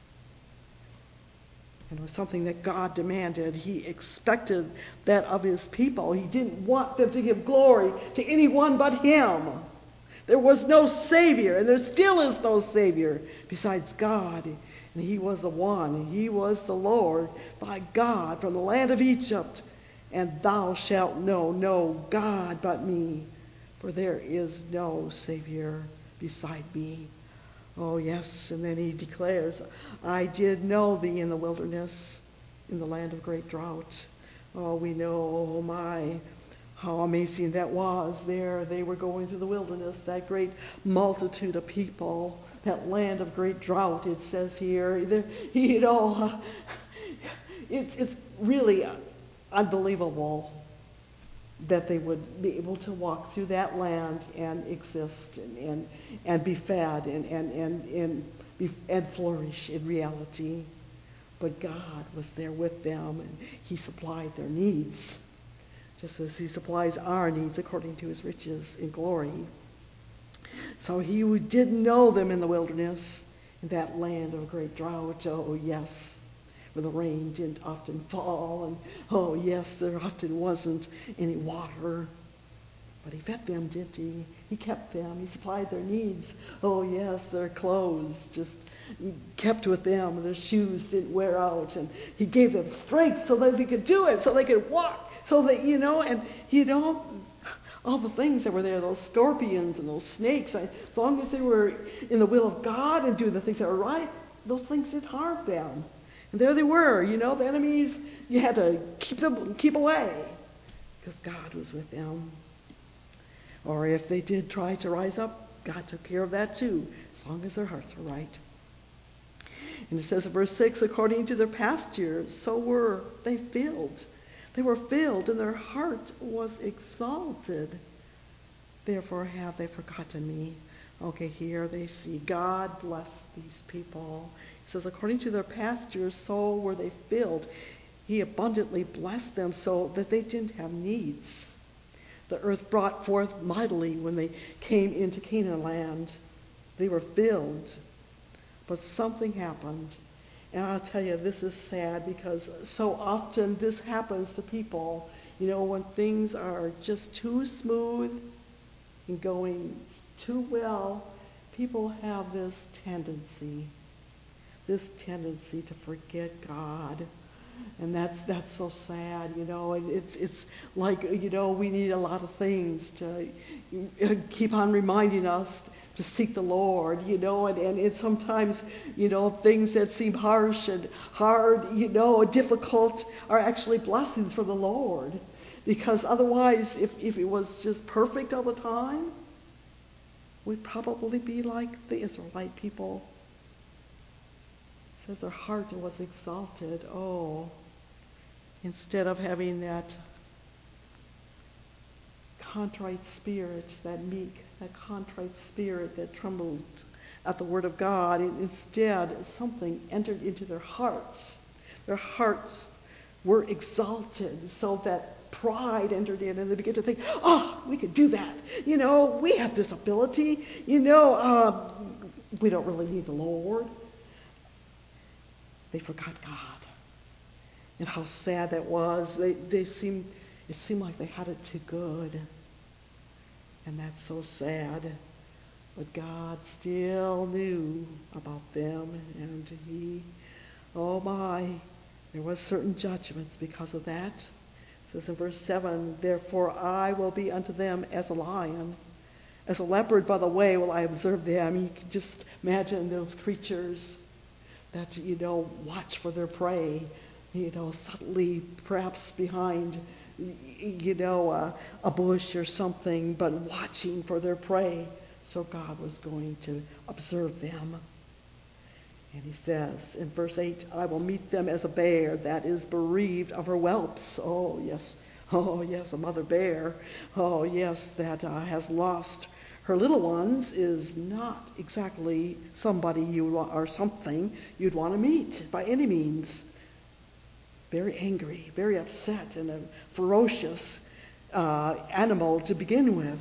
And it was something that God demanded. He expected that of his people. He didn't want them to give glory to anyone but him. There was no Savior, and there still is no Savior besides God. And he was the one. He was the Lord, thy God, from the land of Egypt. "And thou shalt know no God but me, for there is no Savior beside me." Oh yes, and then he declares, "I did know thee in the wilderness, in the land of great drought." Oh, we know, oh my, how amazing that was there. They were going through the wilderness, that great multitude of people, that land of great drought, it says here. There, you know, it's, it's really unbelievable that they would be able to walk through that land and exist and and, and be fed and and and and, be, and flourish in reality. But God was there with them, and he supplied their needs, just as he supplies our needs according to his riches in glory. So he who did know them in the wilderness, in that land of great drought, oh yes, where the rain didn't often fall, and oh yes, there often wasn't any water. But he fed them, didn't he? He kept them. He supplied their needs. Oh yes, their clothes just kept with them. Their shoes didn't wear out. And he gave them strength so that they could do it, so they could walk, so that, you know, and, you know, all the things that were there, those scorpions and those snakes, I, as long as they were in the will of God and doing the things that were right, those things didn't harm them. And there they were, you know, the enemies, you had to keep them, keep away, because God was with them. Or if they did try to rise up, God took care of that too, as long as their hearts were right. And it says in verse six, "According to their pastures, so were they filled. They were filled, and their heart was exalted. Therefore have they forgotten me. Okay, here they see God bless these people. He says, according to their pastures, so were they filled. He abundantly blessed them so that they didn't have needs. The earth brought forth mightily when they came into Canaan land. They were filled. But something happened. And I'll tell you, this is sad because so often this happens to people. You know, when things are just too smooth and going too well, people have this tendency, this tendency to forget God. And that's that's so sad, you know. And it's it's like, you know, we need a lot of things to keep on reminding us to seek the Lord, you know. And, and it's sometimes, you know, things that seem harsh and hard, you know, difficult are actually blessings from the Lord. Because otherwise, if, if it was just perfect all the time, we'd probably be like the Israelite people. It says their heart was exalted. Oh, instead of having that contrite spirit, that meek, that contrite spirit that trembled at the word of God, instead something entered into their hearts. Their hearts were exalted so that pride entered in, and they began to think, oh, we could do that. You know, we have this ability. You know, uh, we don't really need the Lord. They forgot God. And how sad that was. They, they seemed, it seemed like they had it too good. And that's so sad. But God still knew about them. And he, oh my, there was certain judgments because of that. It says in verse seven, therefore I will be unto them as a lion. As a leopard by the way will I observe them. You can just imagine those creatures that, you know, watch for their prey, you know, subtly perhaps behind, you know, a, a bush or something, but watching for their prey. So God was going to observe them. And he says in verse eight, I will meet them as a bear that is bereaved of her whelps. Oh, yes. Oh, yes, a mother bear. Oh, yes, that uh, has lost her little ones is not exactly somebody you or something you'd want to meet by any means. Very angry, very upset, and a ferocious uh, animal to begin with.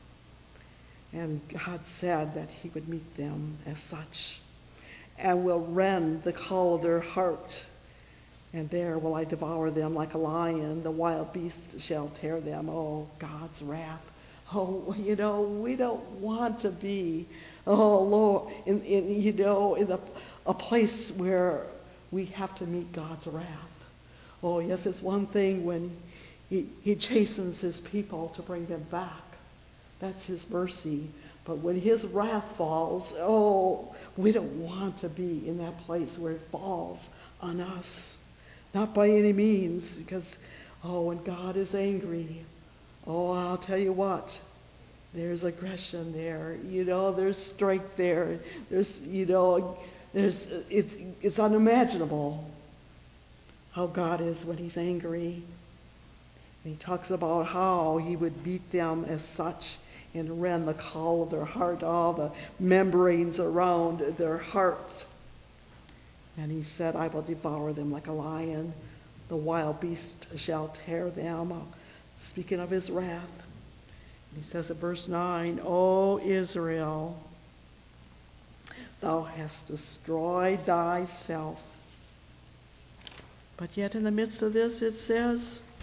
And God said that he would meet them as such, and will rend the caul of their heart. And there will I devour them like a lion. The wild beast shall tear them. Oh, God's wrath. Oh, you know, we don't want to be, oh, Lord, in, in you know, in a, a place where we have to meet God's wrath. Oh, yes, it's one thing when he, he chastens his people to bring them back. That's his mercy. But when his wrath falls, oh, we don't want to be in that place where it falls on us. Not by any means, because, oh, when God is angry, oh, I'll tell you what, there's aggression there. You know, there's strength there. There's, you know, there's, it's, it's unimaginable how God is when he's angry. And he talks about how he would beat them as such and rend the caul of their heart, all the membranes around their hearts. And he said, I will devour them like a lion. The wild beast shall tear them. Speaking of his wrath. And he says in verse nine, O Israel, thou hast destroyed thyself. But yet in the midst of this it says,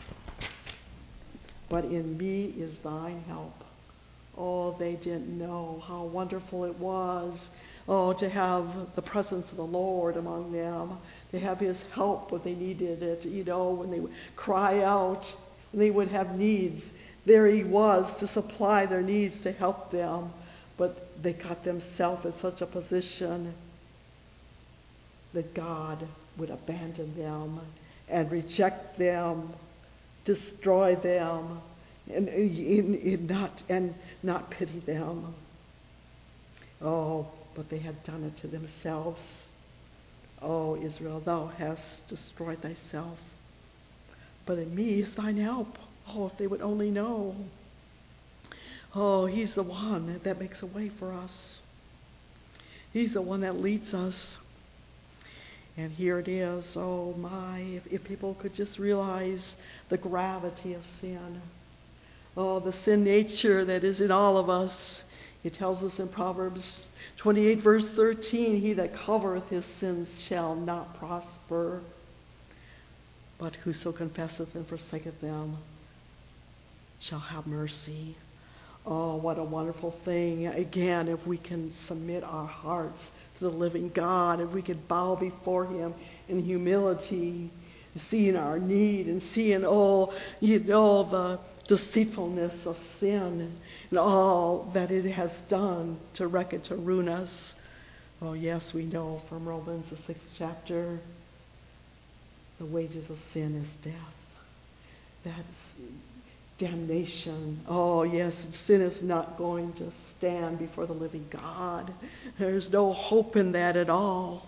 but in me is thine help. Oh, they didn't know how wonderful it was, oh, to have the presence of the Lord among them, to have his help when they needed it, you know, when they would cry out, when they would have needs. There he was to supply their needs, to help them. But they got themselves in such a position that God would abandon them and reject them, destroy them, and, and, and not and not pity them. Oh, but they had done it to themselves. Oh, Israel, thou hast destroyed thyself. but in me is thine help. Oh, if they would only know. Oh, he's the one that makes a way for us. He's the one that leads us. And here it is. Oh my, if, if people could just realize the gravity of sin. Oh, the sin nature that is in all of us. It tells us in Proverbs twenty-eight, verse thirteen, he that covereth his sins shall not prosper, but whoso confesseth and forsaketh them shall have mercy. Oh, what a wonderful thing. Again, if we can submit our hearts to the living God, if we could bow before him in humility, seeing our need and seeing, oh, you know, the deceitfulness of sin and all that it has done to wreck it, to ruin us. Oh, yes, we know from Romans, the sixth chapter, the wages of sin is death. That's damnation. Oh, yes, sin is not going to stand before the living God. There's no hope in that at all.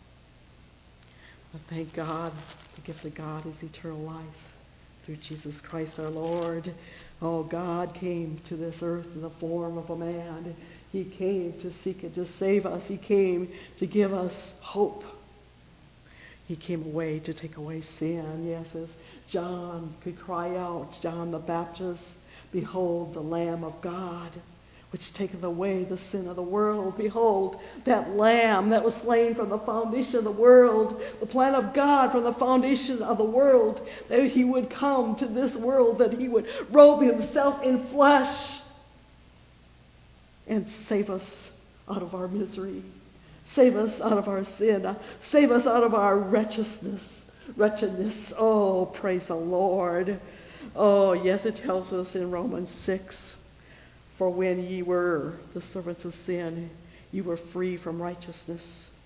But thank God, the gift of God is eternal life through Jesus Christ our Lord. Oh, God came to this earth in the form of a man. He came to seek and to save us. He came to give us hope. He came away to take away sin. Yes, as John could cry out, John the Baptist, behold the Lamb of God, which taketh away the sin of the world. Behold, that Lamb that was slain from the foundation of the world, the plan of God from the foundation of the world, that he would come to this world, that he would robe himself in flesh and save us out of our misery. Save us out of our sin. Save us out of our wretchedness. Wretchedness. Oh, praise the Lord. Oh, yes, it tells us in Romans six, for when ye were the servants of sin, ye were free from righteousness.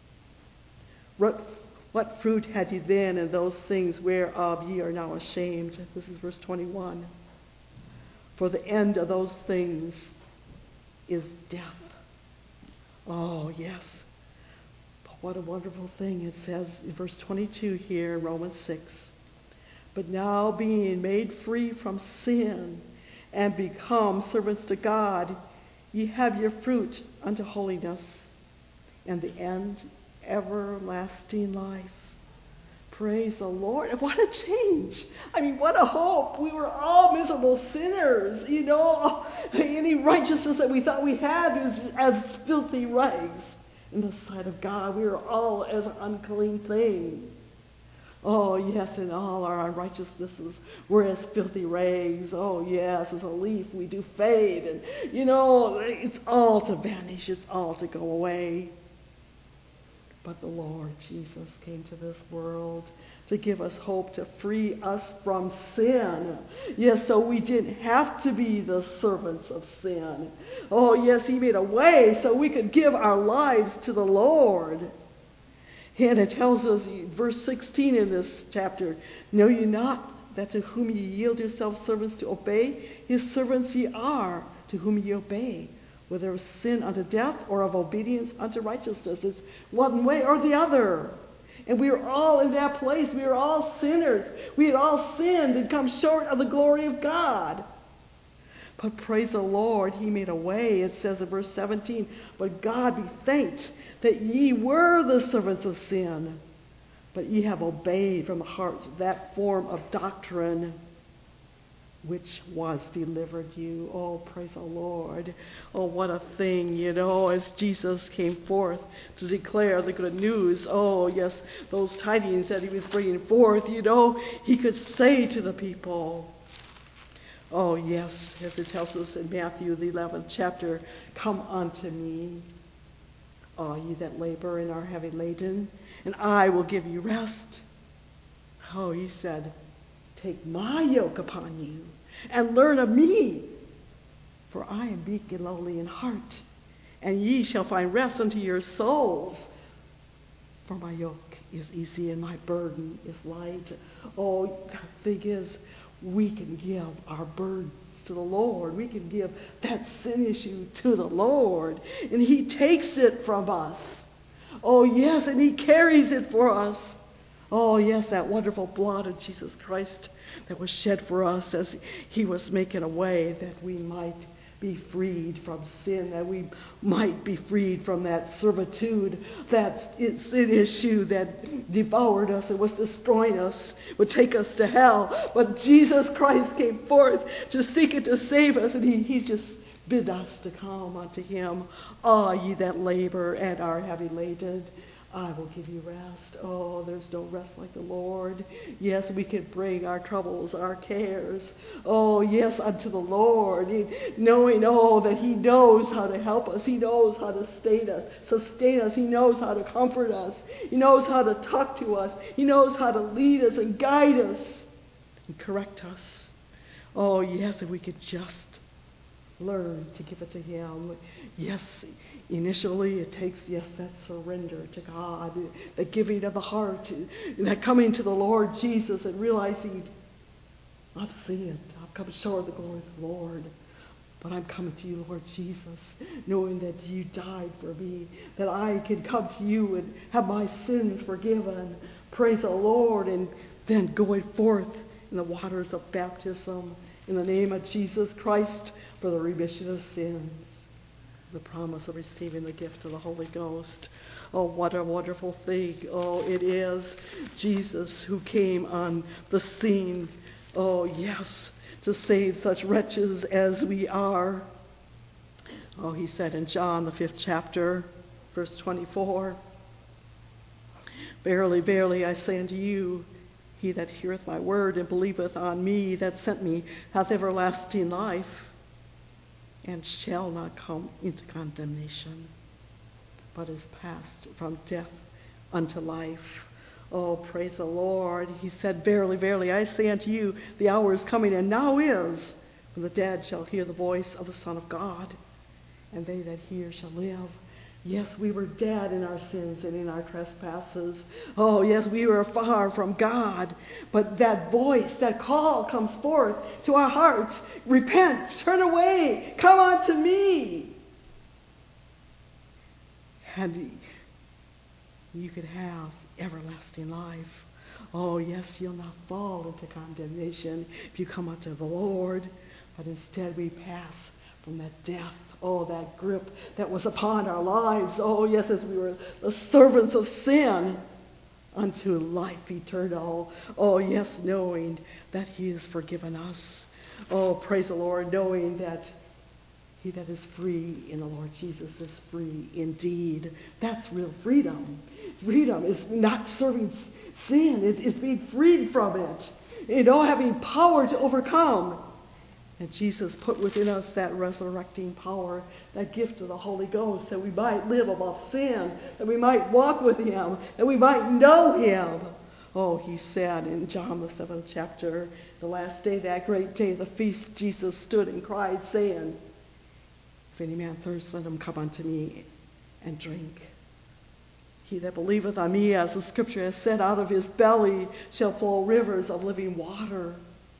What, what fruit had ye then in those things whereof ye are now ashamed? This is verse twenty-one. For the end of those things is death. Oh, yes. What a wonderful thing. It says in verse twenty-two here, Romans six. But now being made free from sin and become servants to God, ye have your fruit unto holiness, and the end everlasting life. Praise the Lord. What a change. I mean, what a hope. We were all miserable sinners. You know, any righteousness that we thought we had was as filthy rags. In the sight of God, we are all as an unclean thing. Oh, yes, in all our unrighteousnesses, we're as filthy rags. Oh, yes, as a leaf, we do fade. And, you know, it's all to vanish. It's all to go away. But the Lord Jesus came to this world to give us hope, to free us from sin. Yes, so we didn't have to be the servants of sin. Oh, yes, he made a way so we could give our lives to the Lord. And it tells us, verse sixteen in this chapter, know ye not that to whom ye yield yourselves servants to obey, his servants ye are, to whom ye obey, whether of sin unto death or of obedience unto righteousness. It's one way or the other. And we were all in that place. We were all sinners. We had all sinned and come short of the glory of God. But praise the Lord, he made a way. It says in verse seventeen, but God be thanked that ye were the servants of sin, but ye have obeyed from the heart that form of doctrine which was delivered you. Oh, praise the Lord. Oh, what a thing, you know, as Jesus came forth to declare the good news. Oh, yes, those tidings that he was bringing forth, you know, he could say to the people, oh, yes, as it tells us in Matthew, the eleventh chapter, come unto me, all ye that labor and are heavy laden, and I will give you rest. Oh, he said, take my yoke upon you and learn of me, for I am meek and lowly in heart, and ye shall find rest unto your souls. For my yoke is easy and my burden is light. Oh, the thing is, we can give our burdens to the Lord. We can give that sin issue to the Lord, and he takes it from us. Oh, yes, and he carries it for us. Oh, yes, that wonderful blood of Jesus Christ that was shed for us as he was making a way that we might be freed from sin, that we might be freed from that servitude, that sin issue that devoured us and was destroying us, would take us to hell. But Jesus Christ came forth to seek and to save us, and he, he just bid us to come unto him. All ye that labor and are heavy laden, I will give you rest. Oh, there's no rest like the Lord. Yes, we can bring our troubles, our cares. Oh, yes, unto the Lord. Knowing, oh, that he knows how to help us. He knows how to sustain us. Sustain us. He knows how to comfort us. He knows how to talk to us. He knows how to lead us and guide us and correct us. Oh, yes, if we could just learn to give it to him. Yes, initially it takes, yes, that surrender to God, the giving of the heart, that coming to the Lord Jesus and realizing, I've sinned, I've come short of the glory of the Lord, but I'm coming to you, Lord Jesus, knowing that you died for me, that I can come to you and have my sins forgiven. Praise the Lord. And then going forth in the waters of baptism in the name of Jesus Christ for the remission of sins, the promise of receiving the gift of the Holy Ghost. Oh, what a wonderful thing. Oh, it is Jesus who came on the scene. Oh, yes, to save such wretches as we are. Oh, he said in John, the fifth chapter, verse twenty-four, Verily, verily, I say unto you, he that heareth my word and believeth on me that sent me hath everlasting life, and shall not come into condemnation, but is passed from death unto life. Oh, praise the Lord. He said, Verily, verily, I say unto you, the hour is coming, and now is, when the dead shall hear the voice of the Son of God, and they that hear shall live. Yes, we were dead in our sins and in our trespasses. Oh, yes, we were far from God. But that voice, that call comes forth to our hearts. Repent, turn away, come unto me. And you could have everlasting life. Oh, yes, you'll not fall into condemnation if you come unto the Lord. But instead we pass from that death. Oh, that grip that was upon our lives. Oh, yes, as we were the servants of sin, unto life eternal. Oh, yes, knowing that he has forgiven us. Oh, praise the Lord, knowing that he that is free in the Lord Jesus is free indeed. That's real freedom. Freedom is not serving sin. It's, it's being freed from it. You know, having power to overcome. And Jesus put within us that resurrecting power, that gift of the Holy Ghost, that we might live above sin, that we might walk with him, that we might know him. Oh, he said in John the seventh chapter, the last day, that great day of the feast, Jesus stood and cried, saying, If any man thirst, let him come unto me and drink. He that believeth on me, as the scripture has said, out of his belly shall flow rivers of living water.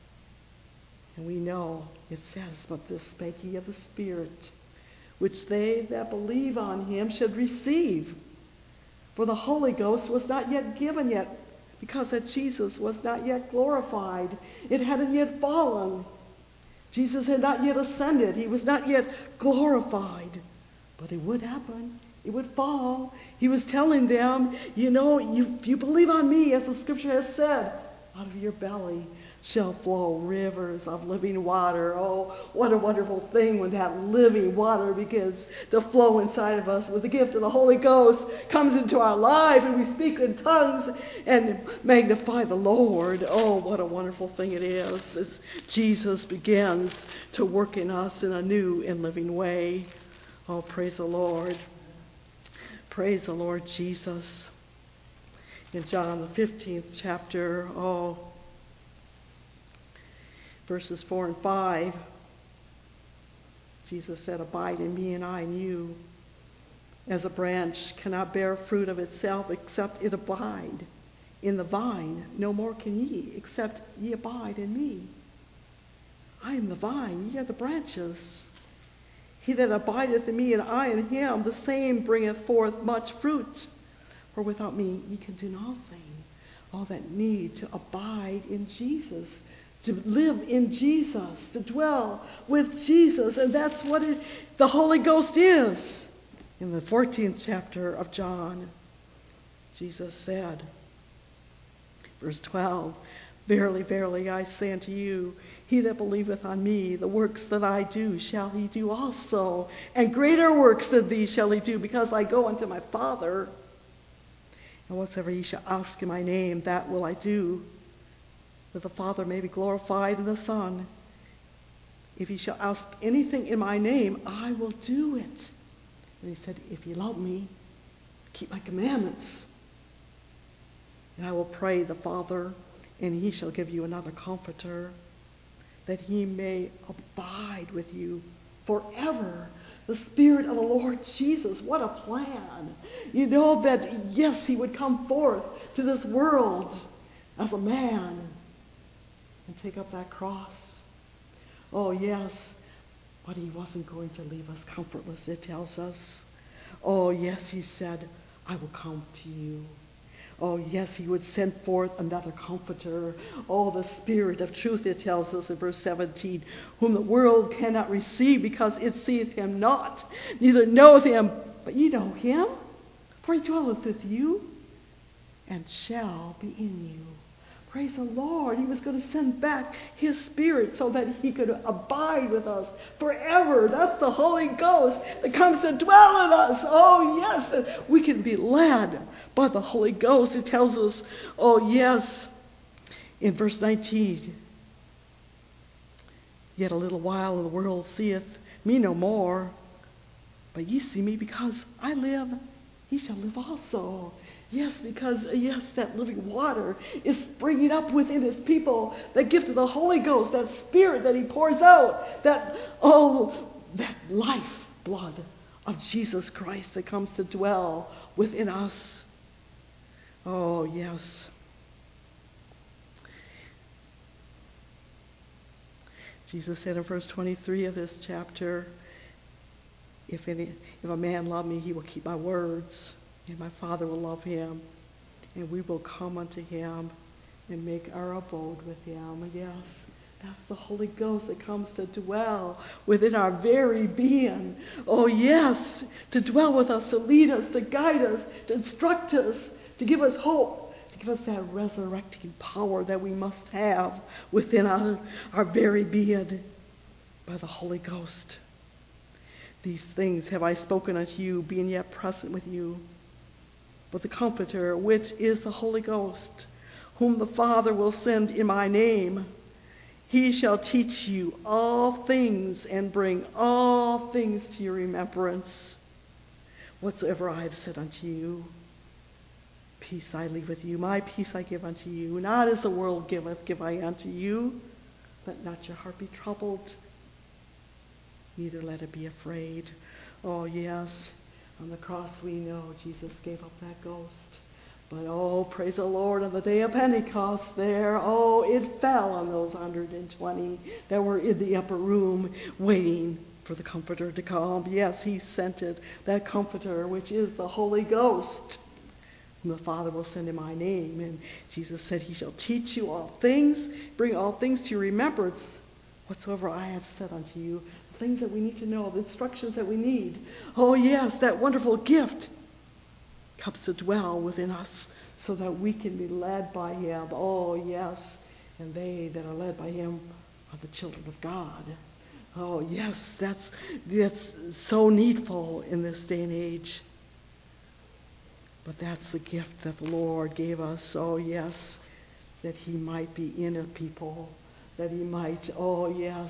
And we know, it says, But this spake he of the Spirit, which they that believe on him should receive. For the Holy Ghost was not yet given yet, because that Jesus was not yet glorified. It hadn't yet fallen. Jesus had not yet ascended. He was not yet glorified. But it would happen. It would fall. He was telling them, you know, you, you believe on me, as the scripture has said, out of your belly shall flow rivers of living water. Oh, what a wonderful thing when that living water begins to flow inside of us with the gift of the Holy Ghost, comes into our life, and we speak in tongues and magnify the Lord. Oh, what a wonderful thing it is as Jesus begins to work in us in a new and living way. Oh, praise the Lord. Praise the Lord Jesus. In John the fifteenth chapter, oh, verses four and five, Jesus said, Abide in me and I in you. As a branch cannot bear fruit of itself except it abide in the vine, no more can ye, except ye abide in me. I am the vine, ye are the branches. He that abideth in me and I in him, the same bringeth forth much fruit. For without me ye can do nothing. all that need to abide in Jesus, to live in Jesus, to dwell with Jesus. And that's what it, the Holy Ghost is. In the fourteenth chapter of John, Jesus said, verse twelve, "Verily, verily, I say unto you, he that believeth on me, the works that I do shall he do also, and greater works than these shall he do, because I go unto my Father. And whatsoever ye shall ask in my name, that will I do, that the Father may be glorified in the Son. If ye shall ask anything in my name, I will do it." And he said, "If ye love me, keep my commandments. And I will pray the Father, and he shall give you another comforter, that he may abide with you forever." The Spirit of the Lord Jesus. What a plan. You know that, yes, he would come forth to this world as a man and take up that cross. Oh, yes, but he wasn't going to leave us comfortless, it tells us. Oh, yes, he said, "I will come to you." Oh, yes, he would send forth another comforter. Oh, the Spirit of truth, it tells us in verse seventeen, "whom the world cannot receive, because it seeth him not, neither knoweth him. But ye know him, for he dwelleth with you, and shall be in you." Praise the Lord. He was going to send back his Spirit so that he could abide with us forever. That's the Holy Ghost that comes to dwell in us. Oh, yes. We can be led by the Holy Ghost. It tells us, oh, yes, in verse nineteen, "Yet a little while, and the world seeth me no more. But ye see me, because I live, ye shall live also." Yes, because, yes, that living water is springing up within his people. That gift of the Holy Ghost, that Spirit that he pours out, that, oh, that life blood of Jesus Christ that comes to dwell within us. Oh, yes. Jesus said in verse twenty-three of this chapter, if, any, if a man love me, he will keep my words. And my Father will love him, and we will come unto him and make our abode with him. Yes, that's the Holy Ghost that comes to dwell within our very being. Oh, yes, to dwell with us, to lead us, to guide us, to instruct us, to give us hope, to give us that resurrecting power that we must have within our, our very being by the Holy Ghost. "These things have I spoken unto you, being yet present with you. But the Comforter, which is the Holy Ghost, whom the Father will send in my name, he shall teach you all things, and bring all things to your remembrance, whatsoever I have said unto you. Peace I leave with you, my peace I give unto you. Not as the world giveth, give I unto you. Let not your heart be troubled, neither let it be afraid." Oh, yes. On the cross we know Jesus gave up that ghost. But oh, praise the Lord, on the day of Pentecost there, oh, it fell on those one hundred twenty that were in the upper room waiting for the Comforter to come. Yes, he sent it, that Comforter, which is the Holy Ghost, whom the Father will send in my name. And Jesus said, he shall teach you all things, bring all things to your remembrance, whatsoever I have said unto you. Things that we need to know, the instructions that we need. Oh, yes, that wonderful gift comes to dwell within us so that we can be led by him. Oh, yes, and they that are led by him are the children of God. Oh, yes, that's, that's so needful in this day and age. But that's the gift that the Lord gave us. Oh, yes, that he might be in a people, that he might, oh, yes,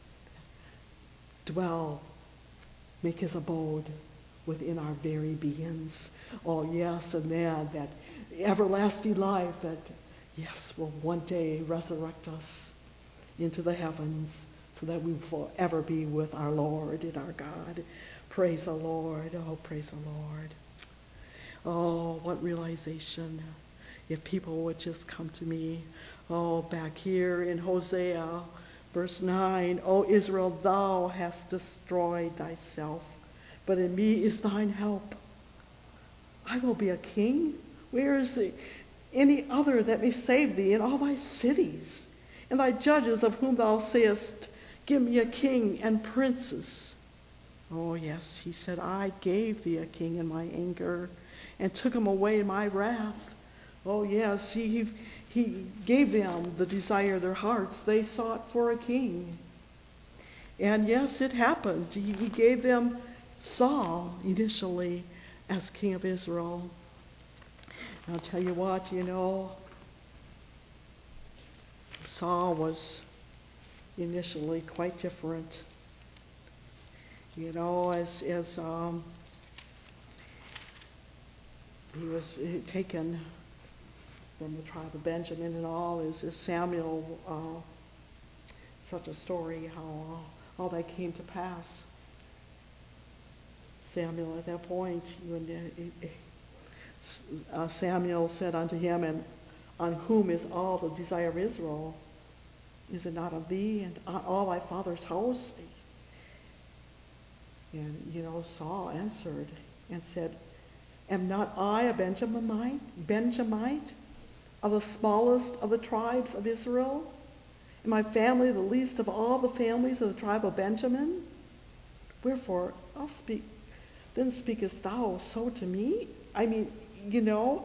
dwell, make his abode within our very beings. Oh, yes, and then that everlasting life that, yes, will one day resurrect us into the heavens so that we will forever be with our Lord and our God. Praise the Lord. Oh, praise the Lord. Oh, what realization. If people would just come to me. Oh, back here in Hosea, verse nine, O Israel, thou hast destroyed thyself, but in me is thine help. I will be a king. Where is the, any other that may save thee in all thy cities, and thy judges of whom thou sayest, give me a king and princes. Oh yes, he said, I gave thee a king in my anger, and took him away in my wrath. Oh yes, he, he gave them the desire of their hearts. They sought for a king. And yes, it happened. He, he gave them Saul initially as king of Israel. And I'll tell you what, you know, Saul was initially quite different. You know, as as um, he was taken from the tribe of Benjamin and all, is, is Samuel, uh, such a story how uh, all that came to pass. Samuel at that point, when, uh, uh, Samuel said unto him, and on whom is all the desire of Israel? Is it not of thee and all thy father's house? And, you know, Saul answered and said, am not I a Benjaminite, Benjamite, of the smallest of the tribes of Israel? And my family the least of all the families of the tribe of Benjamin? Wherefore, I'll speak, then speakest thou so to me? I mean, you know,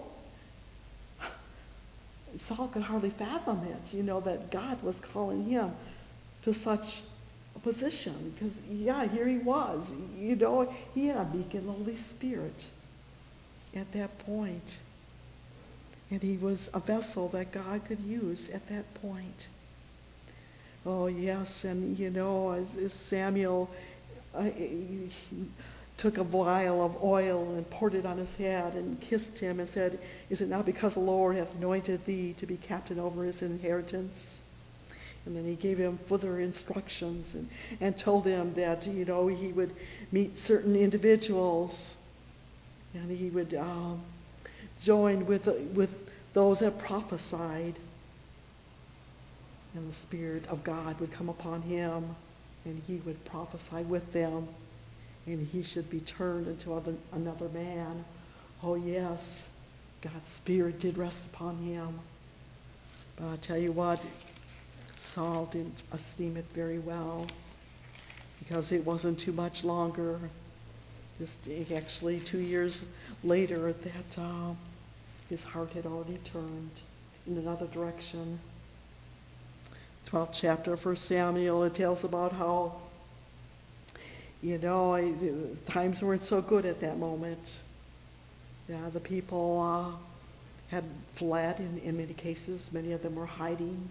Saul could hardly fathom it, you know, that God was calling him to such a position. Because, yeah, here he was. You know, he had a meek and lowly spirit at that point. And he was a vessel that God could use at that point. Oh, yes, and, you know, as, as Samuel uh, he took a vial of oil and poured it on his head and kissed him and said, is it not because the Lord hath anointed thee to be captain over his inheritance? And then he gave him further instructions and, and told him that, you know, he would meet certain individuals and he would um, join with, with those that prophesied. And the Spirit of God would come upon him and he would prophesy with them. And he should be turned into other, another man. Oh yes, God's Spirit did rest upon him. But I'll tell you what, Saul didn't esteem it very well, because it wasn't too much longer. Just actually two years later that uh, his heart had already turned in another direction. twelfth chapter of First Samuel, it tells about how, you know, I, times weren't so good at that moment. Yeah, the people uh, had fled in, in many cases. Many of them were hiding.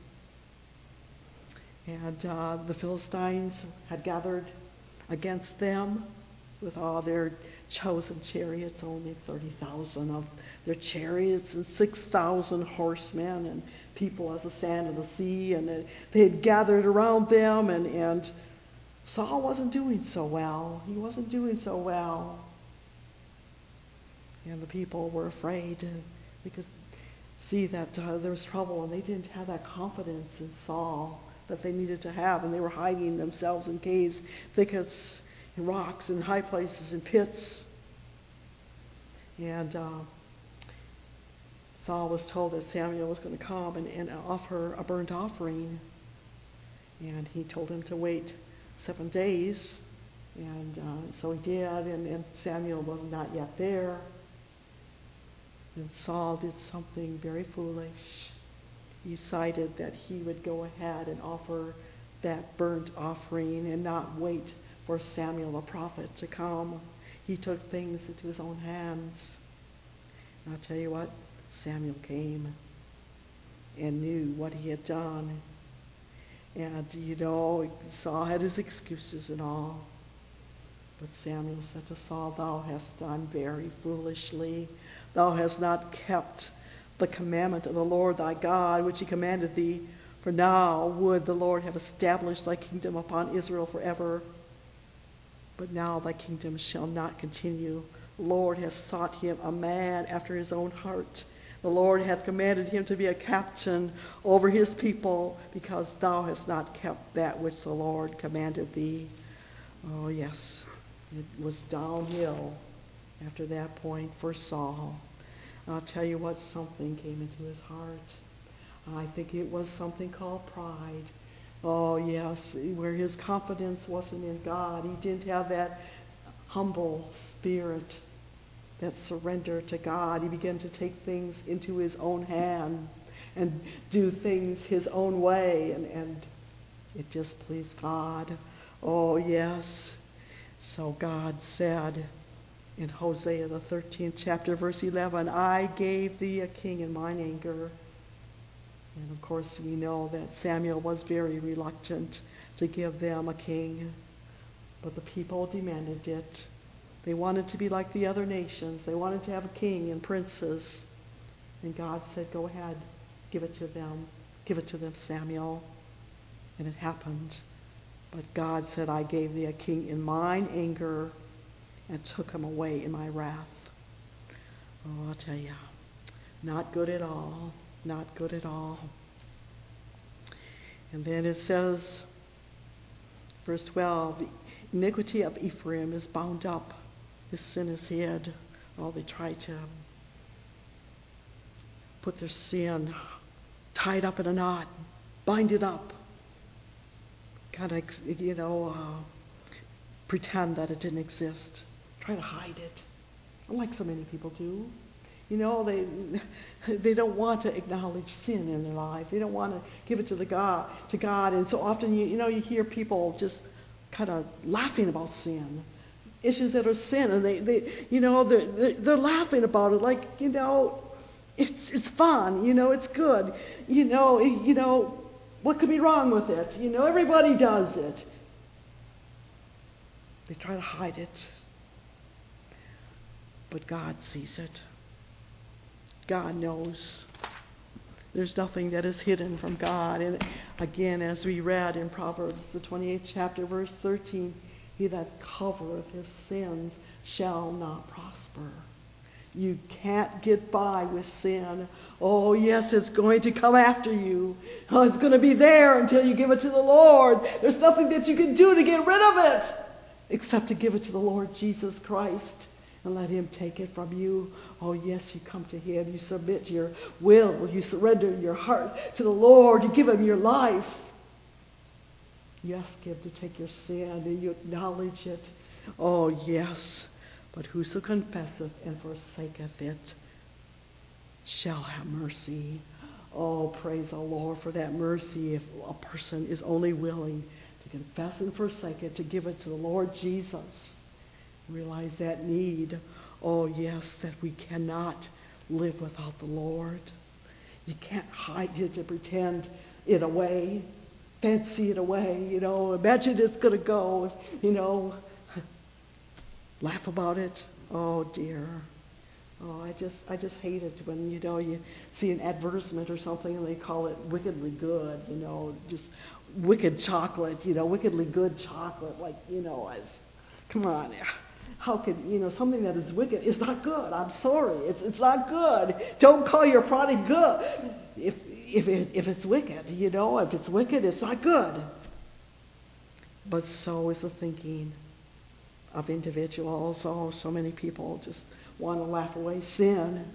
And uh, the Philistines had gathered against them with all their chosen chariots, only thirty thousand of their chariots and six thousand horsemen and people as the sand of the sea. And uh, they had gathered around them, and, and Saul wasn't doing so well. He wasn't doing so well. And the people were afraid. They could see that uh, there was trouble, and they didn't have that confidence in Saul that they needed to have, and they were hiding themselves in caves, thickets, in rocks, in high places, in pits. And uh, Saul was told that Samuel was going to come and, and offer a burnt offering. And he told him to wait seven days. And uh, so he did, and, and Samuel was not yet there. And Saul did something very foolish. He decided that he would go ahead and offer that burnt offering and not wait for Samuel the prophet to come. He took things into his own hands. And I'll tell you what, Samuel came and knew what he had done. And, you know, Saul had his excuses and all. But Samuel said to Saul, thou hast done very foolishly. Thou hast not kept the commandment of the Lord thy God, which he commanded thee. For now would the Lord have established thy kingdom upon Israel forever. But now thy kingdom shall not continue. The Lord hath sought him a man after his own heart. The Lord hath commanded him to be a captain over his people, because thou hast not kept that which the Lord commanded thee. Oh yes, it was downhill after that point for Saul. And I'll tell you what, something came into his heart. I think it was something called pride. Oh, yes, where his confidence wasn't in God. He didn't have that humble spirit, that surrender to God. He began to take things into his own hand and do things his own way, and, and it just pleased God. Oh, yes. So God said in Hosea, the thirteenth chapter, verse eleven, I gave thee a king in mine anger. And of course we know that Samuel was very reluctant to give them a king, but the people demanded it. They wanted to be like the other nations. They wanted to have a king and princes. And God said, go ahead, give it to them. Give it to them, Samuel. And it happened. But God said, I gave thee a king in mine anger and took him away in my wrath. Oh, I'll tell you, not good at all. Not good at all. And then it says, verse twelve, the iniquity of Ephraim is bound up. His sin is hid. Oh, they try to put their sin tied up in a knot, bind it up, kind of, you know, uh, pretend that it didn't exist, try to hide it, like so many people do. You know, they they don't want to acknowledge sin in their life. They don't want to give it to the God, to God. And so often, you you know, you hear people just kind of laughing about sin, issues that are sin, and they, they you know, they're, they're they're laughing about it like, you know, it's it's fun. You know, it's good. You know, you know, what could be wrong with it? You know, everybody does it. They try to hide it, but God sees it. God knows. There's nothing that is hidden from God. And again, as we read in Proverbs, the twenty-eighth chapter, verse thirteen, he that covereth his sins shall not prosper. You can't get by with sin. Oh, yes, it's going to come after you. Oh, it's going to be there until you give it to the Lord. There's nothing that you can do to get rid of it except to give it to the Lord Jesus Christ and let him take it from you. Oh, yes, you come to him. You submit your will. You surrender your heart to the Lord. You give him your life. You ask him to take your sin and you acknowledge it. Oh, yes. But whoso confesseth and forsaketh it shall have mercy. Oh, praise the Lord for that mercy. If a person is only willing to confess and forsake it, to give it to the Lord Jesus, realize that need. Oh, yes, that we cannot live without the Lord. You can't hide it and pretend it away, fancy it away, you know, imagine it's going to go, you know, laugh about it. Oh, dear. Oh, I just I just hate it when, you know, you see an advertisement or something and they call it wickedly good, you know, just wicked chocolate, you know, wickedly good chocolate, like, you know, as, come on. How could, you know, something that is wicked is not good. I'm sorry. It's it's not good. Don't call your product good if if it, if it's wicked, you know, if it's wicked, it's not good. But so is the thinking of individuals. Oh, so many people just want to laugh away sin.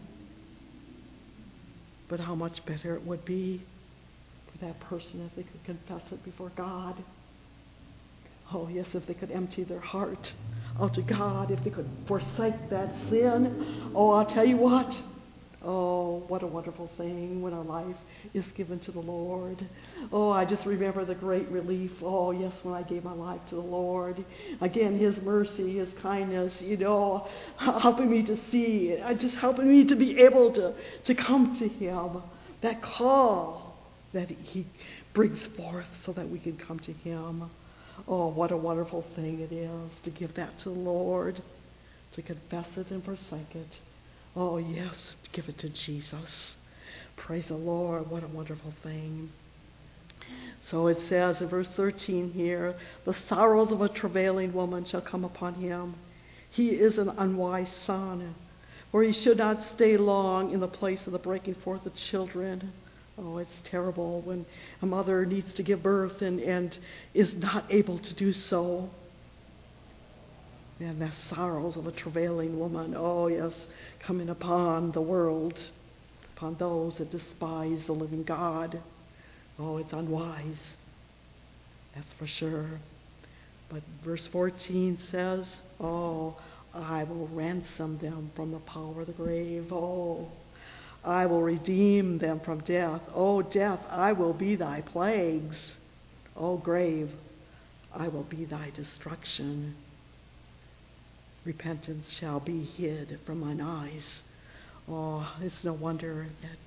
But how much better it would be for that person if they could confess it before God. Oh, yes, if they could empty their heart out to God, if they could forsake that sin. Oh, I'll tell you what. Oh, what a wonderful thing when our life is given to the Lord. Oh, I just remember the great relief. Oh, yes, when I gave my life to the Lord. Again, his mercy, his kindness, you know, helping me to see, just helping me to be able to, to come to him. That call that he brings forth so that we can come to him. Oh, what a wonderful thing it is to give that to the Lord, to confess it and forsake it. Oh, yes, to give it to Jesus. Praise the Lord. What a wonderful thing. So it says in verse thirteen here, the sorrows of a travailing woman shall come upon him. He is an unwise son, for he should not stay long in the place of the breaking forth of children. Oh, it's terrible when a mother needs to give birth and, and is not able to do so. And the sorrows of a travailing woman, oh yes, coming upon the world, upon those that despise the living God. Oh, it's unwise. That's for sure. But verse fourteen says, oh, I will ransom them from the power of the grave. Oh, I will redeem them from death. Oh, death, I will be thy plagues. Oh, grave, I will be thy destruction. Repentance shall be hid from mine eyes. Oh, it's no wonder that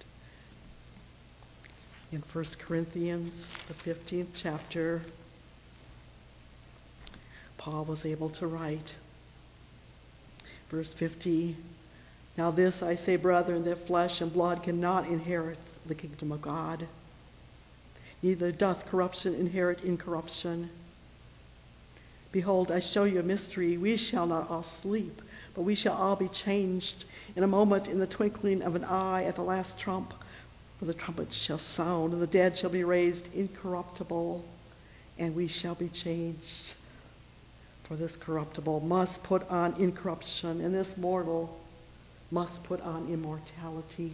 in First Corinthians, the fifteenth chapter, Paul was able to write, verse fifty, now this I say, brethren, that flesh and blood cannot inherit the kingdom of God. Neither doth corruption inherit incorruption. Behold, I show you a mystery. We shall not all sleep, but we shall all be changed in a moment, in the twinkling of an eye, at the last trump. For the trumpet shall sound, and the dead shall be raised incorruptible, and we shall be changed. For this corruptible must put on incorruption, and this mortal must put on immortality.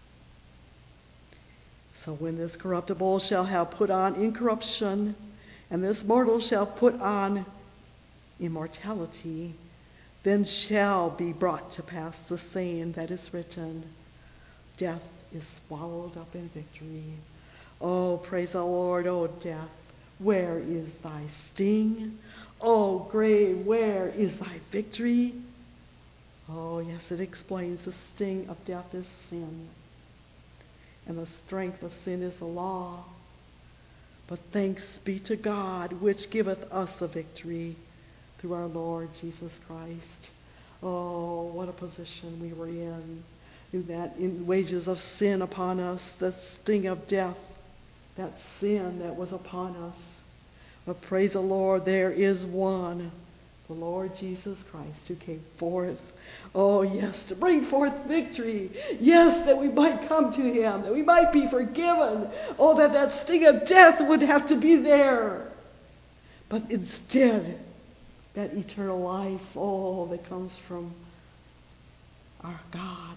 So when this corruptible shall have put on incorruption, and this mortal shall put on immortality, then shall be brought to pass the saying that is written, death is swallowed up in victory. Oh, praise the Lord. Oh, death, where is thy sting? Oh, grave, where is thy victory? Oh, yes, it explains the sting of death is sin, and the strength of sin is the law. But thanks be to God, which giveth us the victory through our Lord Jesus Christ. Oh, what a position we were in. In that in wages of sin upon us, the sting of death, that sin that was upon us. But praise the Lord, there is one, the Lord Jesus Christ, who came forth. Oh, yes, to bring forth victory. Yes, that we might come to him, that we might be forgiven. Oh, that that sting of death would have to be there. But instead, that eternal life, oh, that comes from our God.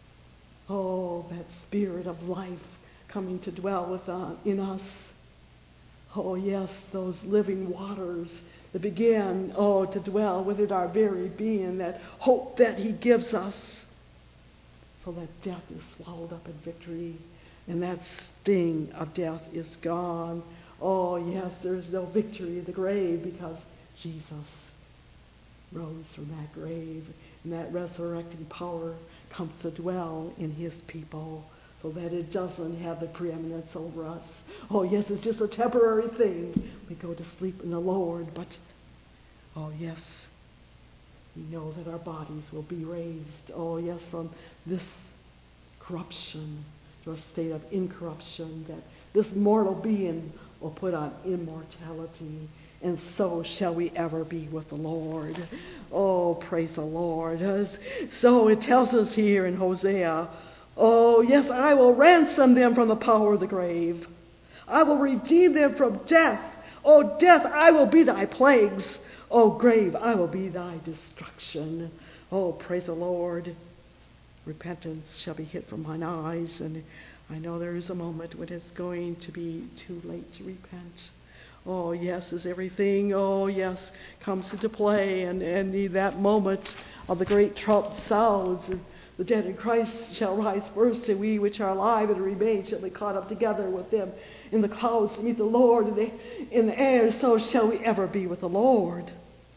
Oh, that spirit of life coming to dwell with, uh, in us. Oh, yes, those living waters that began, oh, to dwell within our very being, that hope that he gives us, so that death is swallowed up in victory, and that sting of death is gone. Oh, yes, there's no victory in the grave because Jesus rose from that grave, and that resurrecting power comes to dwell in his people, so that it doesn't have the preeminence over us. Oh, yes, it's just a temporary thing. We go to sleep in the Lord, but, oh, yes, we know that our bodies will be raised, oh, yes, from this corruption to a state of incorruption, that this mortal being will put on immortality, and so shall we ever be with the Lord. Oh, praise the Lord. So it tells us here in Hosea, oh, yes, I will ransom them from the power of the grave. I will redeem them from death. Oh, death, I will be thy plagues. Oh, grave, I will be thy destruction. Oh, praise the Lord. Repentance shall be hid from mine eyes, and I know there is a moment when it's going to be too late to repent. Oh, yes, as everything, oh, yes, comes into play, and, and that moment of the great trump sounds, and the dead in Christ shall rise first, and we which are alive and remain shall be caught up together with them in the clouds to meet the Lord in the, in the air. So shall we ever be with the Lord.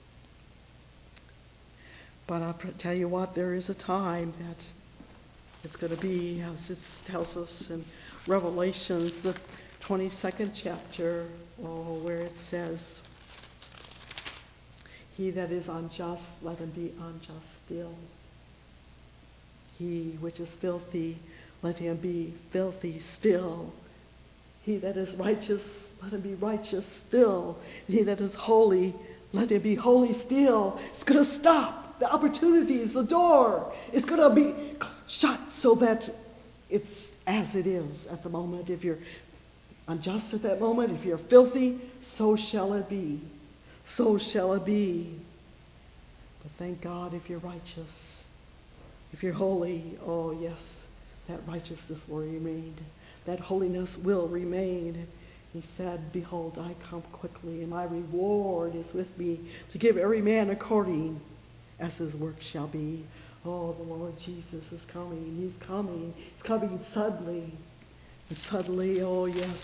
But I'll tell you what, there is a time that it's going to be, as it tells us in Revelations, the twenty-second chapter, oh, where it says, he that is unjust, let him be unjust still. He which is filthy, let him be filthy still. He that is righteous, let him be righteous still. And he that is holy, let him be holy still. It's going to stop. The opportunities, the door, is going to be shut so that it's as it is at the moment. If you're unjust at that moment, if you're filthy, so shall it be. So shall it be. But thank God if you're righteous, if you're holy, oh yes, that righteousness will remain. That holiness will remain. He said, behold, I come quickly, and my reward is with me to give every man according as his work shall be. Oh, the Lord Jesus is coming. He's coming. He's coming suddenly. And suddenly, oh yes,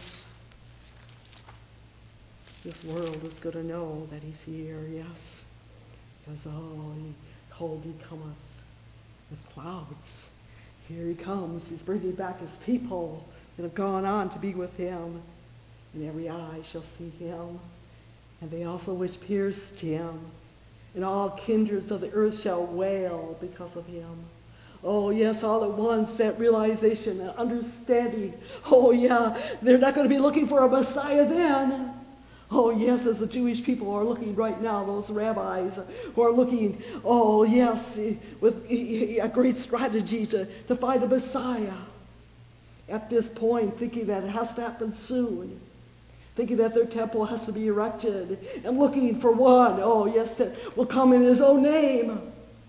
this world is going to know that he's here, yes. Because, oh, behold, he cometh with clouds. Here he comes. He's bringing back his people that have gone on to be with him. And every eye shall see him. And they also which pierced him. And all kindreds of the earth shall wail because of him. Oh, yes, all at once, that realization, that understanding. Oh, yeah, they're not going to be looking for a Messiah then. Oh, yes, as the Jewish people are looking right now, those rabbis who are looking, oh, yes, with a great strategy to, to find a Messiah. At this point, thinking that it has to happen soon. Thinking that their temple has to be erected. And looking for one, oh, yes, that will come in his own name.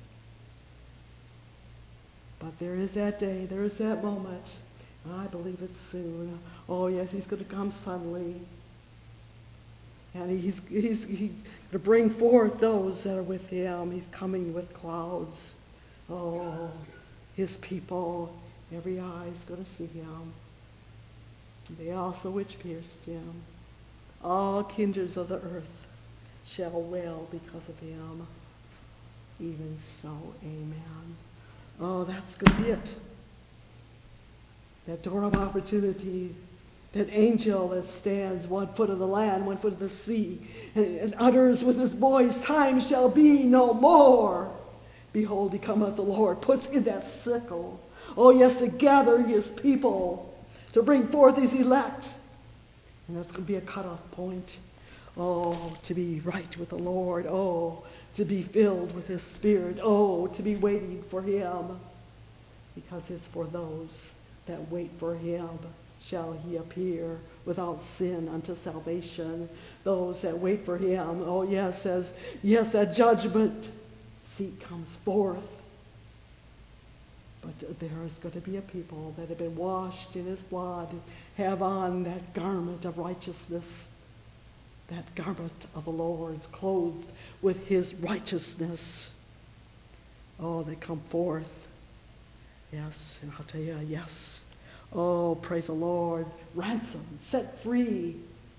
But there is that day, there is that moment. I believe it's soon. Oh, yes, he's going to come suddenly. And he's, he's, he's going to bring forth those that are with him. He's coming with clouds. Oh, his people, every eye is going to see him. They also which pierced him. All kindreds of the earth shall wail because of him. Even so, amen. Oh, that's going to be it. That door of opportunity, that angel that stands one foot of the land, one foot of the sea, and, and utters with his voice, time shall be no more. Behold, he cometh the Lord, puts in that sickle. Oh, yes, to gather his people, to bring forth his elect. And that's going to be a cutoff point. Oh, to be right with the Lord. Oh, to be filled with his Spirit. Oh, to be waiting for him. Because it's for those that wait for him shall he appear without sin unto salvation. Those that wait for him. Oh, yes, as yes, that judgment seat comes forth. But there is going to be a people that have been washed in his blood, have on that garment of righteousness, that garment of the Lord's, clothed with his righteousness. Oh, they come forth. Yes, and I'll tell you, yes. Oh, praise the Lord. Ransomed, set free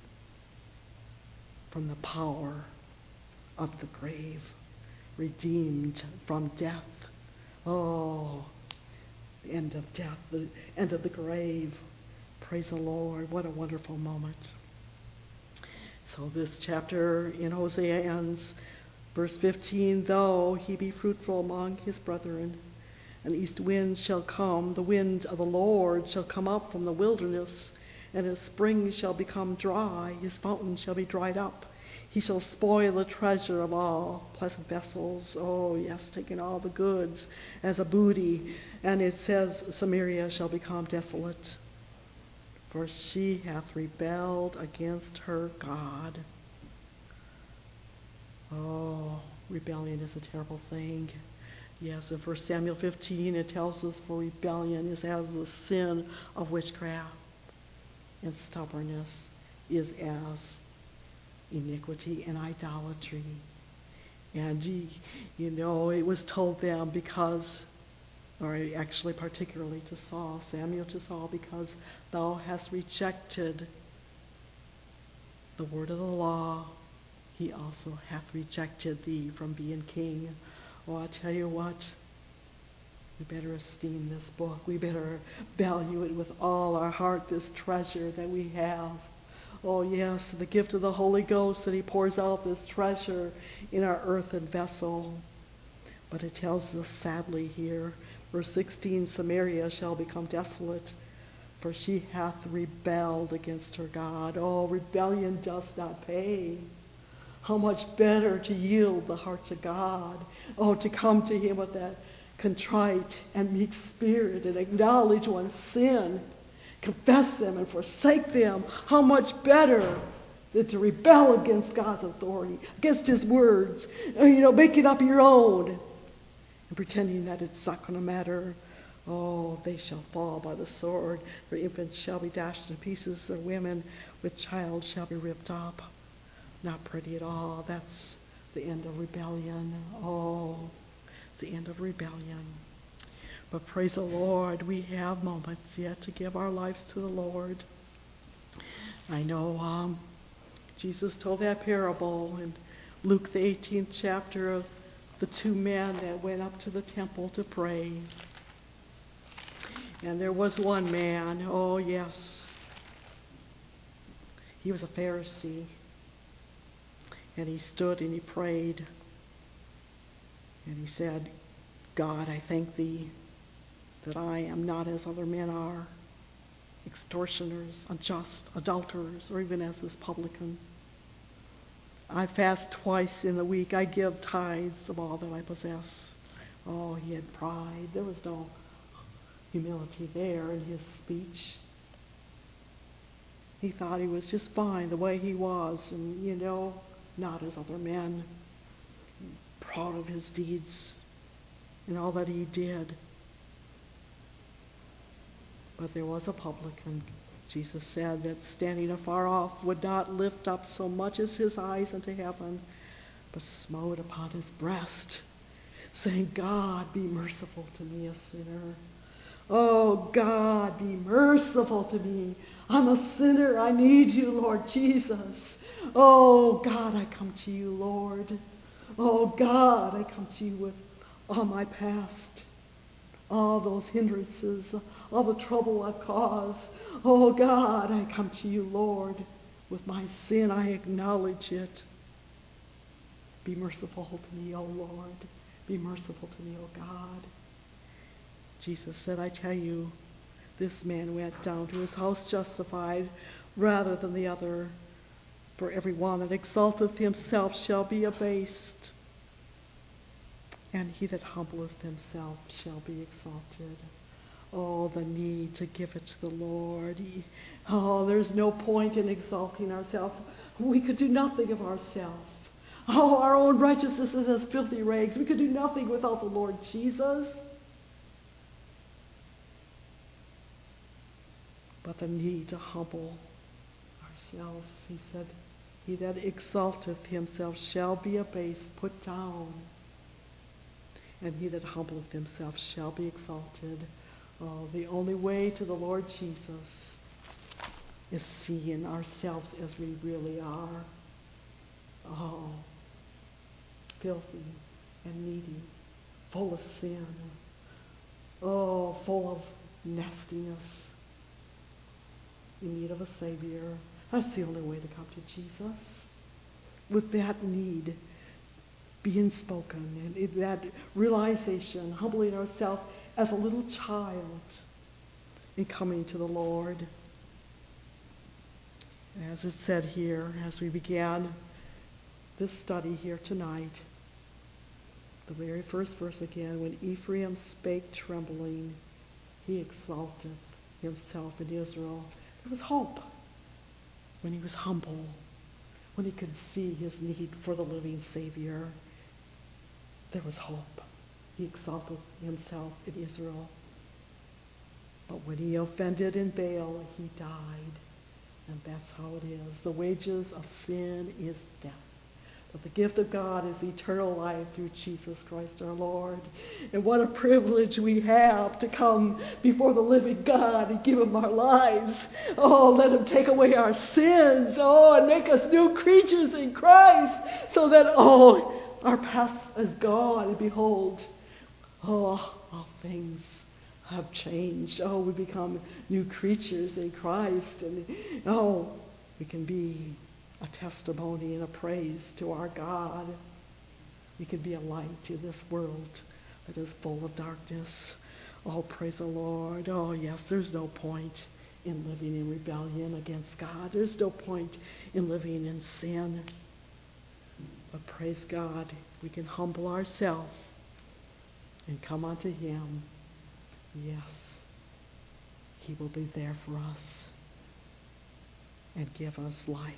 from the power of the grave, redeemed from death. Oh, the end of death, the end of the grave. Praise the Lord. What a wonderful moment. So this chapter in Hosea ends, verse fifteen, though he be fruitful among his brethren, an east wind shall come, the wind of the Lord shall come up from the wilderness, and his springs shall become dry, his fountain shall be dried up. He shall spoil the treasure of all pleasant vessels. Oh, yes, taking all the goods as a booty. And it says, Samaria shall become desolate, for she hath rebelled against her God. Oh, rebellion is a terrible thing. Yes, in First Samuel fifteen it tells us, for rebellion is as the sin of witchcraft, and stubbornness is as iniquity and idolatry. And you know, it was told them because, or actually particularly to Saul, Samuel to Saul, because thou hast rejected the word of the law, he also hath rejected thee from being king. Oh, I'll tell you what, we better esteem this book. We better value it with all our heart, this treasure that we have. Oh, yes, the gift of the Holy Ghost that he pours out, this treasure in our earthen vessel. But it tells us sadly here, verse sixteen, Samaria shall become desolate, for she hath rebelled against her God. Oh, rebellion does not pay. How much better to yield the heart to God. Oh, to come to him with that contrite and meek spirit and acknowledge one's sin. Confess them and forsake them. How much better That to rebel against God's authority, against His words, you know, making up your own, and pretending that it's not going to matter. Oh, they shall fall by the sword. Their infants shall be dashed in pieces. Their women with child shall be ripped up. Not pretty at all. That's the end of rebellion. Oh, the end of rebellion. But praise the Lord, we have moments yet to give our lives to the Lord. I know um, Jesus told that parable in Luke the eighteenth chapter of the two men that went up to the temple to pray. And there was one man, oh yes, he was a Pharisee. And he stood and he prayed. And he said, God, I thank Thee that I am not as other men are, extortioners, unjust, adulterers, or even as this publican. I fast twice in the week. I give tithes of all that I possess. Oh, he had pride. There was no humility there in his speech. He thought he was just fine the way he was, and, you know, not as other men. Proud of his deeds and all that he did. But there was a publican, Jesus said, that standing afar off would not lift up so much as his eyes unto heaven, but smote upon his breast, saying, God, be merciful to me, a sinner. Oh, God, be merciful to me. I'm a sinner. I need you, Lord Jesus. Oh, God, I come to you, Lord. Oh, God, I come to you with all my past, all those hindrances, all the trouble I've caused. Oh, God, I come to you, Lord, with my sin. I acknowledge it. Be merciful to me, O Lord. Be merciful to me, O God. Jesus said, I tell you, this man went down to his house justified rather than the other. For every one that exalteth himself shall be abased, and he that humbleth himself shall be exalted. Oh, the need to give it to the Lord. Oh, there's no point in exalting ourselves. We could do nothing of ourselves. Oh, our own righteousness is as filthy rags. We could do nothing without the Lord Jesus. But the need to humble ourselves, he said, he that exalteth himself shall be abased, put down. And he that humbleth himself shall be exalted. Oh, the only way to the Lord Jesus is seeing ourselves as we really are. Oh, filthy and needy, full of sin. Oh, full of nastiness. In need of a Savior. That's the only way to come to Jesus. With that need being spoken, and that realization, humbling ourselves as a little child in coming to the Lord. As it said here, as we began this study here tonight, the very first verse again, when Ephraim spake trembling, he exalted himself in Israel. There was hope when he was humble, when he could see his need for the living Savior. There was hope. He exalted himself in Israel. But when he offended in Baal, he died. And that's how it is. The wages of sin is death. But the gift of God is eternal life through Jesus Christ our Lord. And what a privilege we have to come before the living God and give Him our lives. Oh, let Him take away our sins. Oh, and make us new creatures in Christ. So that, oh, our past is gone. And behold, oh, all things have changed. Oh, we become new creatures in Christ. And, oh, we can be a testimony and a praise to our God. We can be a light to this world that is full of darkness. Oh, praise the Lord. Oh, yes, there's no point in living in rebellion against God. There's no point in living in sin. But praise God, we can humble ourselves and come unto Him. Yes, He will be there for us and give us life.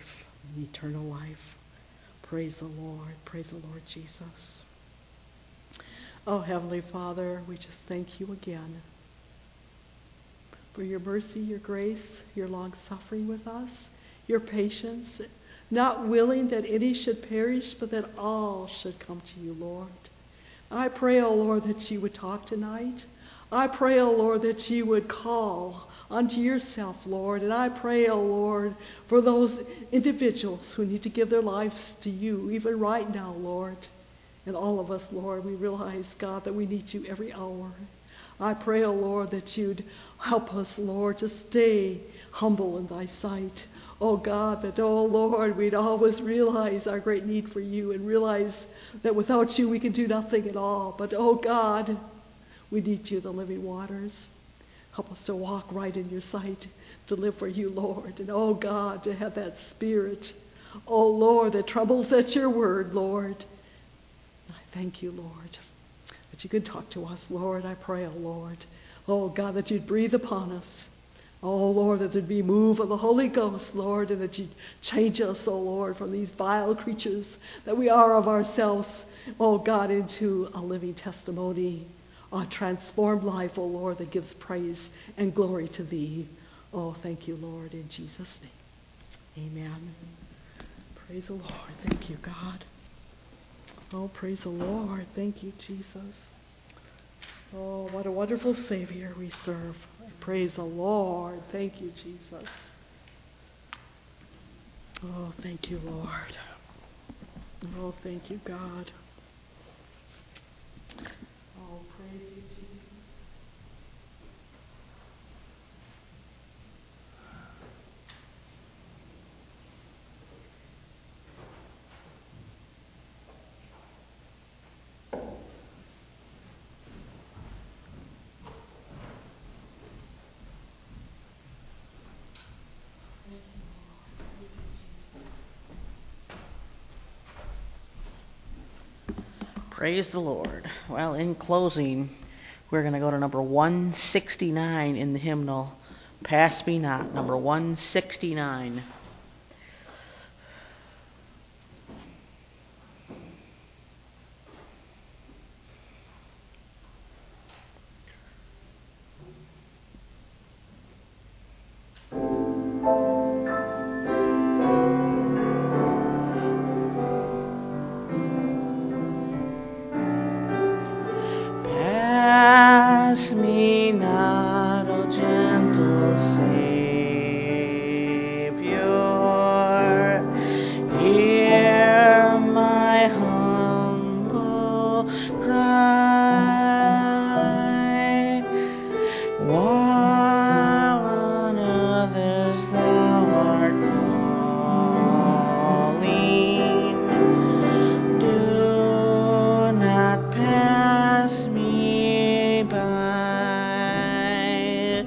and eternal life. Praise the Lord. Praise the Lord Jesus. Oh, Heavenly Father, we just thank you again for your mercy, your grace, your long suffering with us, your patience, not willing that any should perish, but that all should come to you, Lord. I pray, O Lord, that you would talk tonight. I pray, O Lord, that you would call unto yourself, Lord. And I pray, O Lord, for those individuals who need to give their lives to you, even right now, Lord. And all of us, Lord, we realize, God, that we need you every hour. I pray, O Lord, that you'd help us, Lord, to stay humble in thy sight. Oh, God, that, oh, Lord, we'd always realize our great need for you and realize that without you we can do nothing at all. But, oh, God, we need you, the living waters. Help us to walk right in your sight, to live for you, Lord. And, oh, God, to have that spirit, oh, Lord, that trembles at your word, Lord. I thank you, Lord, that you can talk to us, Lord. I pray, oh, Lord, oh, God, that you'd breathe upon us. Oh, Lord, that there'd be a move of the Holy Ghost, Lord, and that you'd change us, oh, Lord, from these vile creatures that we are of ourselves, oh, God, into a living testimony, a transformed life, oh, Lord, that gives praise and glory to thee. Oh, thank you, Lord, in Jesus' name. Amen. Praise the Lord. Thank you, God. Oh, praise the Lord. Thank you, Jesus. Oh, what a wonderful Savior we serve. Praise the Lord. Thank you, Jesus. Oh, thank you, Lord. Oh, thank you, God. Oh, praise you, Jesus. Praise the Lord. Well, in closing, we're going to go to number one sixty-nine in the hymnal, Pass Me Not, number one sixty-nine. Pass me not, O gentle Savior, hear my humble cry. While on others thou art calling, do not pass me by.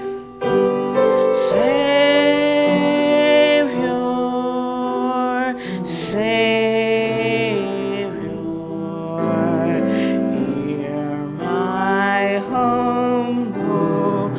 Savior, Savior, hear my humble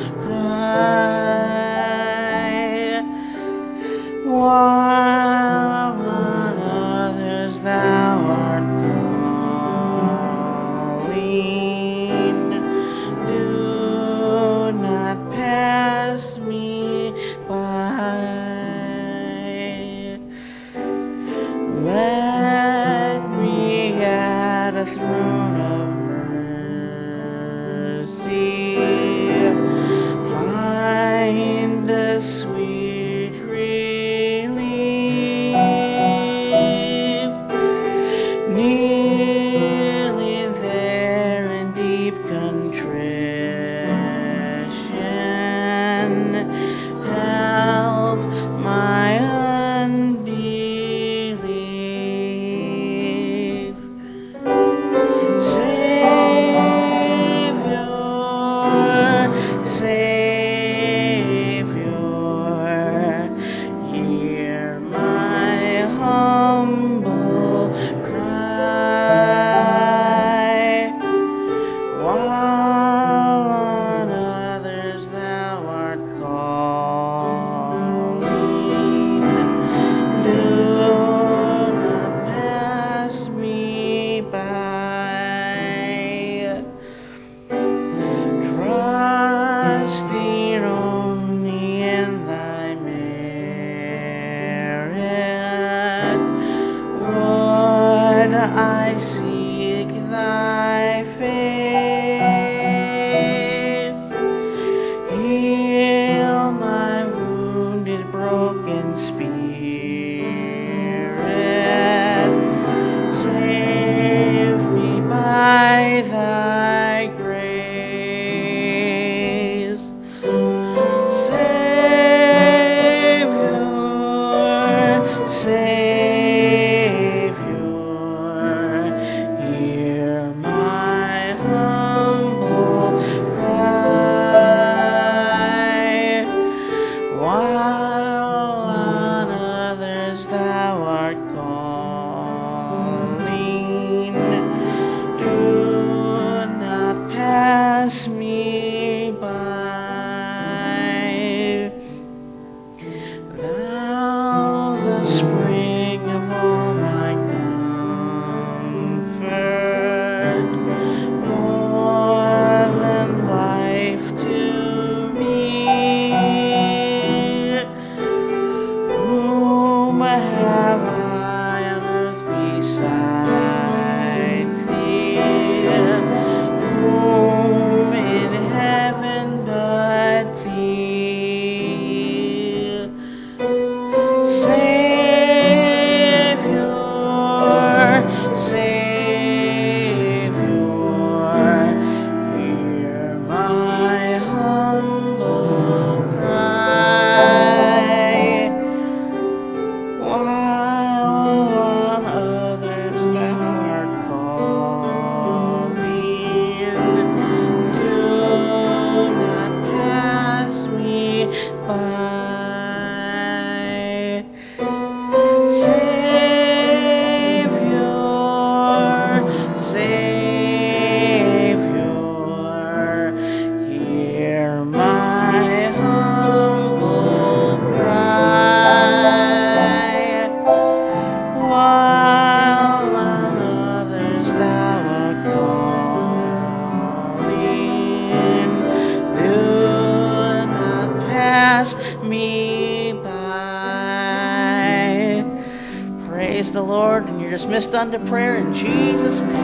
Lord, and you're dismissed unto prayer in Jesus' name.